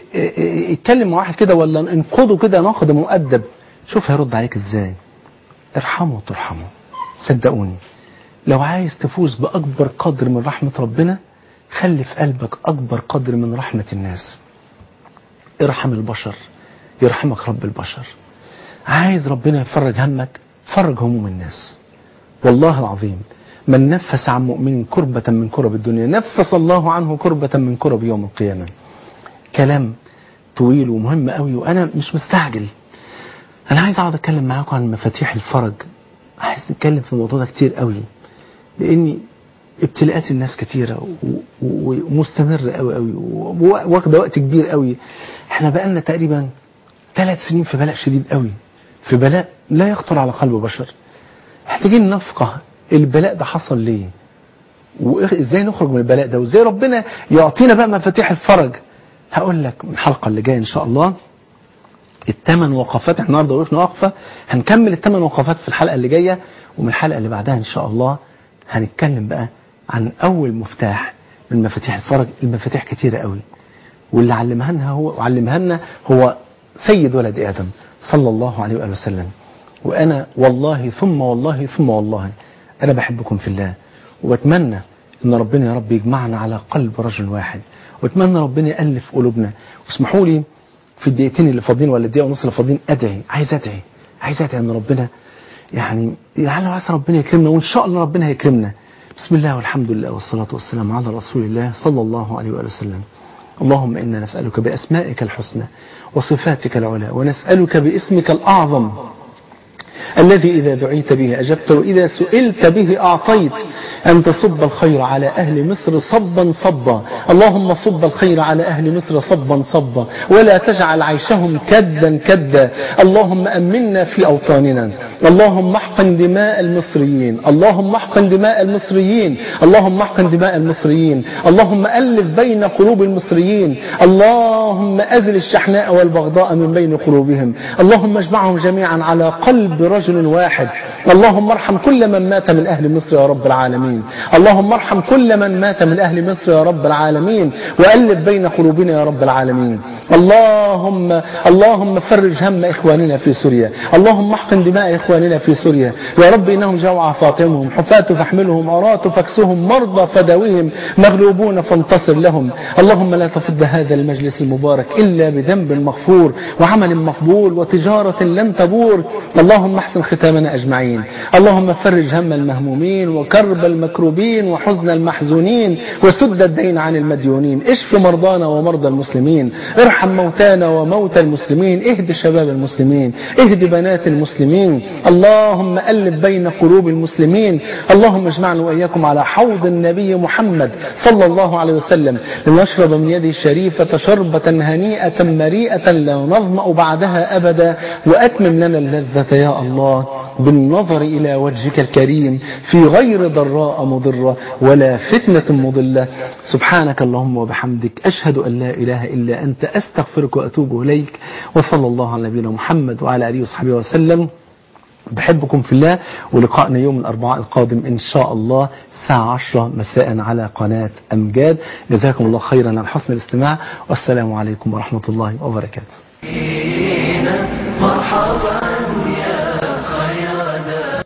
اتكلم مع واحد كده ولا انقضه كده ناقد مؤدب، شوف هيرد عليك ازاي. ارحموا ترحموا. صدقوني لو عايز تفوز بأكبر قدر من رحمة ربنا، خلي في قلبك أكبر قدر من رحمة الناس. ارحم البشر يرحمك رب البشر. عايز ربنا يفرج همك، فرج هموم الناس. والله العظيم من نفس عن مؤمن كربة من كرب الدنيا نفس الله عنه كربة من كرب يوم القيامة. كلام طويل ومهم قوي، وأنا مش مستعجل. أنا عايز أقعد أتكلم معاكم عن مفاتيح الفرج. عايز نتكلم في الموضوع ده كتير قوي، لأني ابتلاءات الناس كتيرة ومستمرة قوي قوي، واخدة وقت كبير قوي. احنا بقالنا تقريبا 3 سنين في بلاء شديد قوي، في بلاء لا يخطر على قلب بشر. محتاجين نفقه البلاء ده حصل ليه، وازاي نخرج من البلاء ده، وازاي ربنا يعطينا بقى مفاتيح الفرج. هقول لك من الحلقة اللي جاية ان شاء الله ال8 وقفات. احنا النهارده وقفنا وقفة، هنكمل ال8 وقفات في الحلقة اللي جاية، ومن الحلقة اللي بعدها ان شاء الله هنتكلم بقى عن أول مفتاح من مفاتيح الفرج. المفاتيح كتيرة قوي، واللي علمها لنا هو سيد ولد آدم صلى الله عليه وآله وسلم. وأنا والله ثم والله ثم والله أنا بحبكم في الله، وأتمنى أن ربنا يا رب يجمعنا على قلب رجل واحد، وأتمنى ربنا يألف قلوبنا. واسمحوا لي في الدقيقتين اللي فاضلين ولا الدقيقة ونص اللي فاضلين عايز أدعي أن ربنا يعني لعل وعسى ربنا يكرمنا، وإن شاء الله ربنا هيكرمنا. بسم الله والحمد لله والصلاة والسلام على رسول الله صلى الله عليه وآله وسلم. اللهم إنا نسألك بأسمائك الحسنى وصفاتك العلى، ونسألك باسمك الأعظم الذي إذا دعيت به أجبت، وإذا سئلت به أعطيت، أن تصب الخير على أهل مصر صبا صبا. اللهم صب الخير على أهل مصر صبا صبا، ولا تجعل عيشهم كدا كدا. اللهم أمنا في أوطاننا، اللهم احقن دماء المصريين، اللهم احقن دماء المصريين، اللهم احقن دماء المصريين، اللهم ألف بين قلوب المصريين، اللهم أزل الشحناء والبغضاء من بين قلوبهم، اللهم اجمعهم جميعا على قلب رجل واحد. اللهم ارحم كل من مات من أهل مصر يا رب العالمين، اللهم ارحم كل من مات من أهل مصر يا رب العالمين، وألف بين قلوبنا يا رب العالمين. اللهم فرج هم إخواننا في سوريا، اللهم احقن دماء إخواننا في سوريا يا رب، إنهم جوع فاطمهم، حفاة فاحملهم، عراة فاكسهم، مرضى فداوهم، مغلوبون فانتصر لهم. اللهم لا تفض هذا المجلس المبارك إلا بذنب مغفور وعمل مقبول وتجارة لن تبور. اللهم احسن ختامنا أجمعين، اللهم فرج هم المهمومين وكرب المكروبين وحزن المحزونين وسد الدين عن المديونين، اشف مرضانا ومرضى المسلمين، ارحم موتانا وموتى المسلمين، اهد شباب المسلمين، اهد بنات المسلمين. اللهم ألف بين قلوب المسلمين. اللهم اجمعنا وإياكم على حوض النبي محمد صلى الله عليه وسلم لنشرب من يده الشريفة شربة هنيئة مريئة لا نظمأ بعدها أبدا، وأتمم لنا اللذة يا الله بالنظر إلى وجهك الكريم في غير ضراء مضرة ولا فتنة مضلة. سبحانك اللهم وبحمدك، أشهد أن لا إله إلا أنت، أستغفرك وأتوب إليك. وصلى الله على نبينا محمد وعلى آله وصحبه وسلم. بحبكم في الله، ولقائنا يوم الأربعاء القادم إن شاء الله الساعة 10 مساء على قناة أمجاد. جزاكم الله خيرا على حسن الاستماع، والسلام عليكم ورحمة الله وبركاته. مرحبا